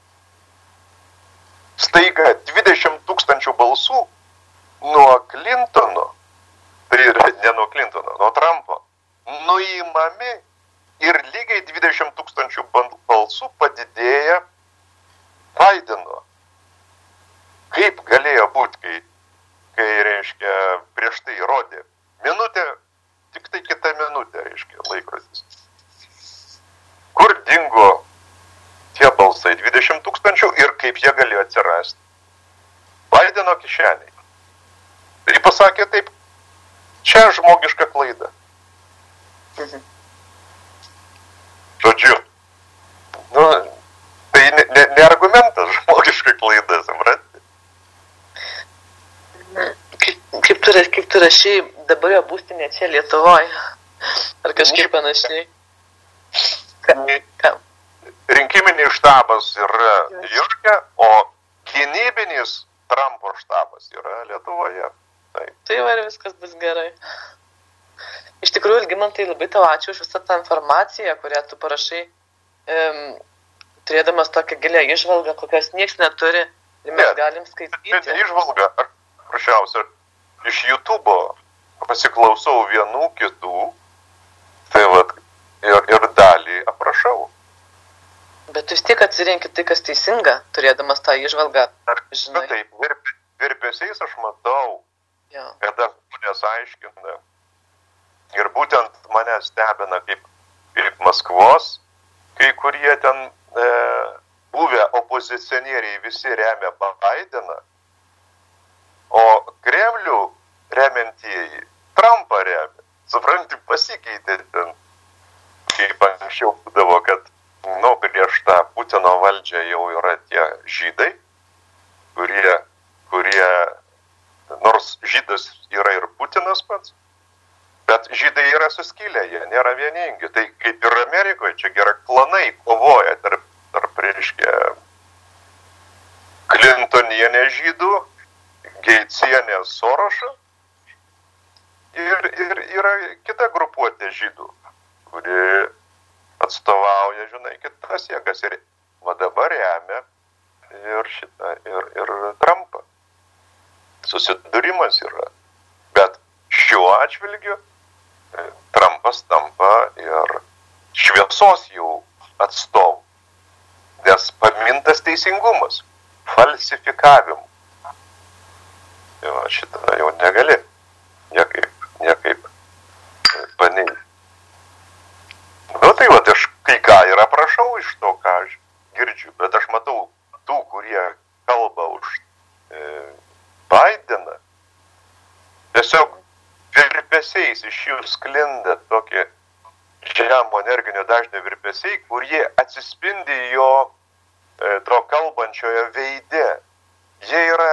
staiga dvidešimt tūkstančių balsų nuo Clintono, tai yra ne nuo Clintono, nuo Trumpo, nuimami ir lygiai dvidešimt tūkstančių balsų padidėja Bideno. Kaip galėjo būti, kai, kai, reiškia, prieš tai rodė minutę, tik tai kita minutė, reiškia, laikrodis. Kur dingo tie balsai, dvidešimt tūkstančių, ir kaip jie galėjo atsirasti? Bideno kišeniai. Ir jis pasakė taip, čia žmogiška klaida. Mhm. Žodžiu, nu, tai ne, ne, ne argumentas žmogiška klaida, supranti? Kaip, kaip, tu, kaip tu rašai, dabar jo būstinė čia Lietuvoje. Ar kažkaip panašiai? Ka, ka? Rinkiminis štabas yra Niujorke, o gynybinis Trumpo štabas yra Lietuvoje. Taip. Tai jau ir viskas bus gerai. Iš tikrųjų, Algimantai, labai tau ačiū už visą tą informaciją, kurią tu parašai, um, turėdamas tokią gilią išvalgą, kokios nieks neturi ir mes ne, galim skaityti. Ne, išvalga, prašiausia, iš YouTube'o pasiklausau vienų kitų, tai vat, ir, ir dalį aprašau. Bet tu vis tiek atsirenki tai, kas teisinga, turėdamas tą įžvalgą. Žinai. Taip, virp, virpesiais aš matau, Ja. kada žmonės aiškina. Ir būtent mane stebina, kaip, kaip Maskvos, kai kurie ten e, buvę opozicionieriai visi remia Bideną, o Kremlių remiantieji Trumpą remia. Supranti, pasikeitė ten, kaip anksčiau būdavo, kad nu, prieš tą Putino valdžią jau yra tie žydai, kurie, kurie, nors žydas yra ir Putinas pats, bet žydai yra suskilę, jie nėra vieningi. Tai kaip ir Amerikoje, čia yra klanai kovoja tarp, tarp reiškia, Clintonienė žydų, Geitscienė Sorošą ir, ir yra kita grupuotė žydų, kuri atstovauja, žinai, kitas jėgas ir va dabar remia ir šitą, ir, ir Trumpą. Susidūrimas yra. Bet šiuo atžvilgiu Trumpas tampa ir šviesos jau atstovų, nes pamintas teisingumas, falsifikavimu. Jo, šitą jau negali niekaip, niekaip paneigti. Nu tai va, aš kai ką ir aprašau iš to, ką aš girdžiu, bet aš matau tų, kurie kalba už e, Bideną, tiesiog virpesiais iš jų sklinda tokie žemo energinio dažnio virpesiai, kurie atsispindi jo e, to kalbančioje veide. Jie yra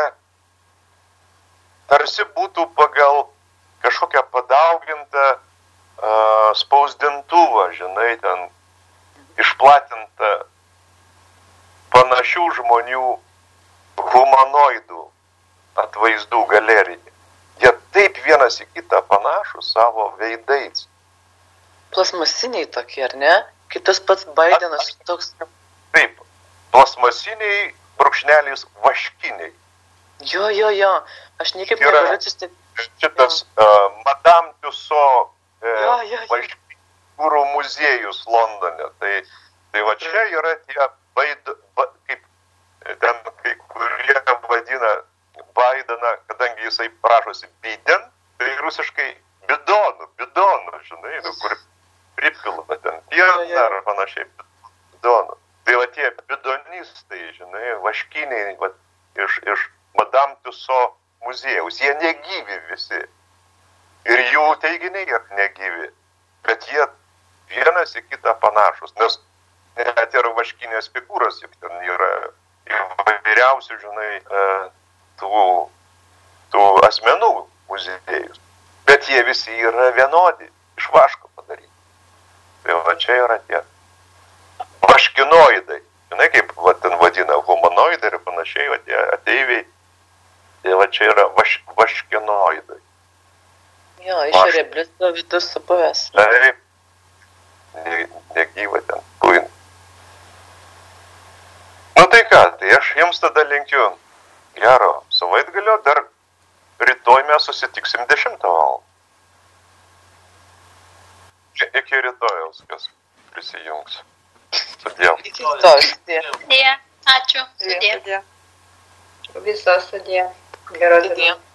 tarsi būtų pagal kažkokią padaugintą uh, spausdintuvą, žinai, ten išplatinta panašių žmonių humanoidų atvaizdų galerija. Jie taip vienas į kitą panašų savo veidais. Plasmasiniai tokie, ar ne? Kitas pats Bidenas toks. Taip, plasmasiniai, brūkšnelis vaškiniai. Jo, jo, jo, aš niekaip negaliu atsistebėti. Šitas uh, Madame Tussauds uh, uh, vaškūrų muziejus Londone. Tai, tai va čia yra tie baid, ba, kaip ten kai kurie vadina Bideną, kadangi jisai prašosi Biden, tai rusiškai bidonų, bidonų, žinai, nu, kur pripilna ten pieną ar panašiai bidonų. Tai va tie bidonistai, žinai, vaškiniai va, iš, iš Madame Tussauds muziejaus, jie negyvi visi. Ir jų teiginiai yra negyvi. Bet jie vienas į kitą panašus. Nes net ir vaškinės figūros, juk ten yra įvairiausių, žinai, tų, tų asmenų muziejus. Bet jie visi yra vienodi, iš vaško padaryti. Tai va čia yra tie vaškinoidai. Žinai, kaip va, ten vadina humanoidai ir panašiai, va tie ateiviai. Tai va čia yra vaš, vaškinoidai. Jo, išorė blizga, vidus supuvęs. Taip, ne, negyva ten, puin. Nu tai ką, tai aš jums tada linkiu gero savaitgalio, dar rytoj mes susitiksim dešimtą valandą. Iki rytojaus, kas prisijungs. Sudie. Iki rytojaus, sudie. Sudie, ačiū, sudie. Visos sudie. Geros dienos.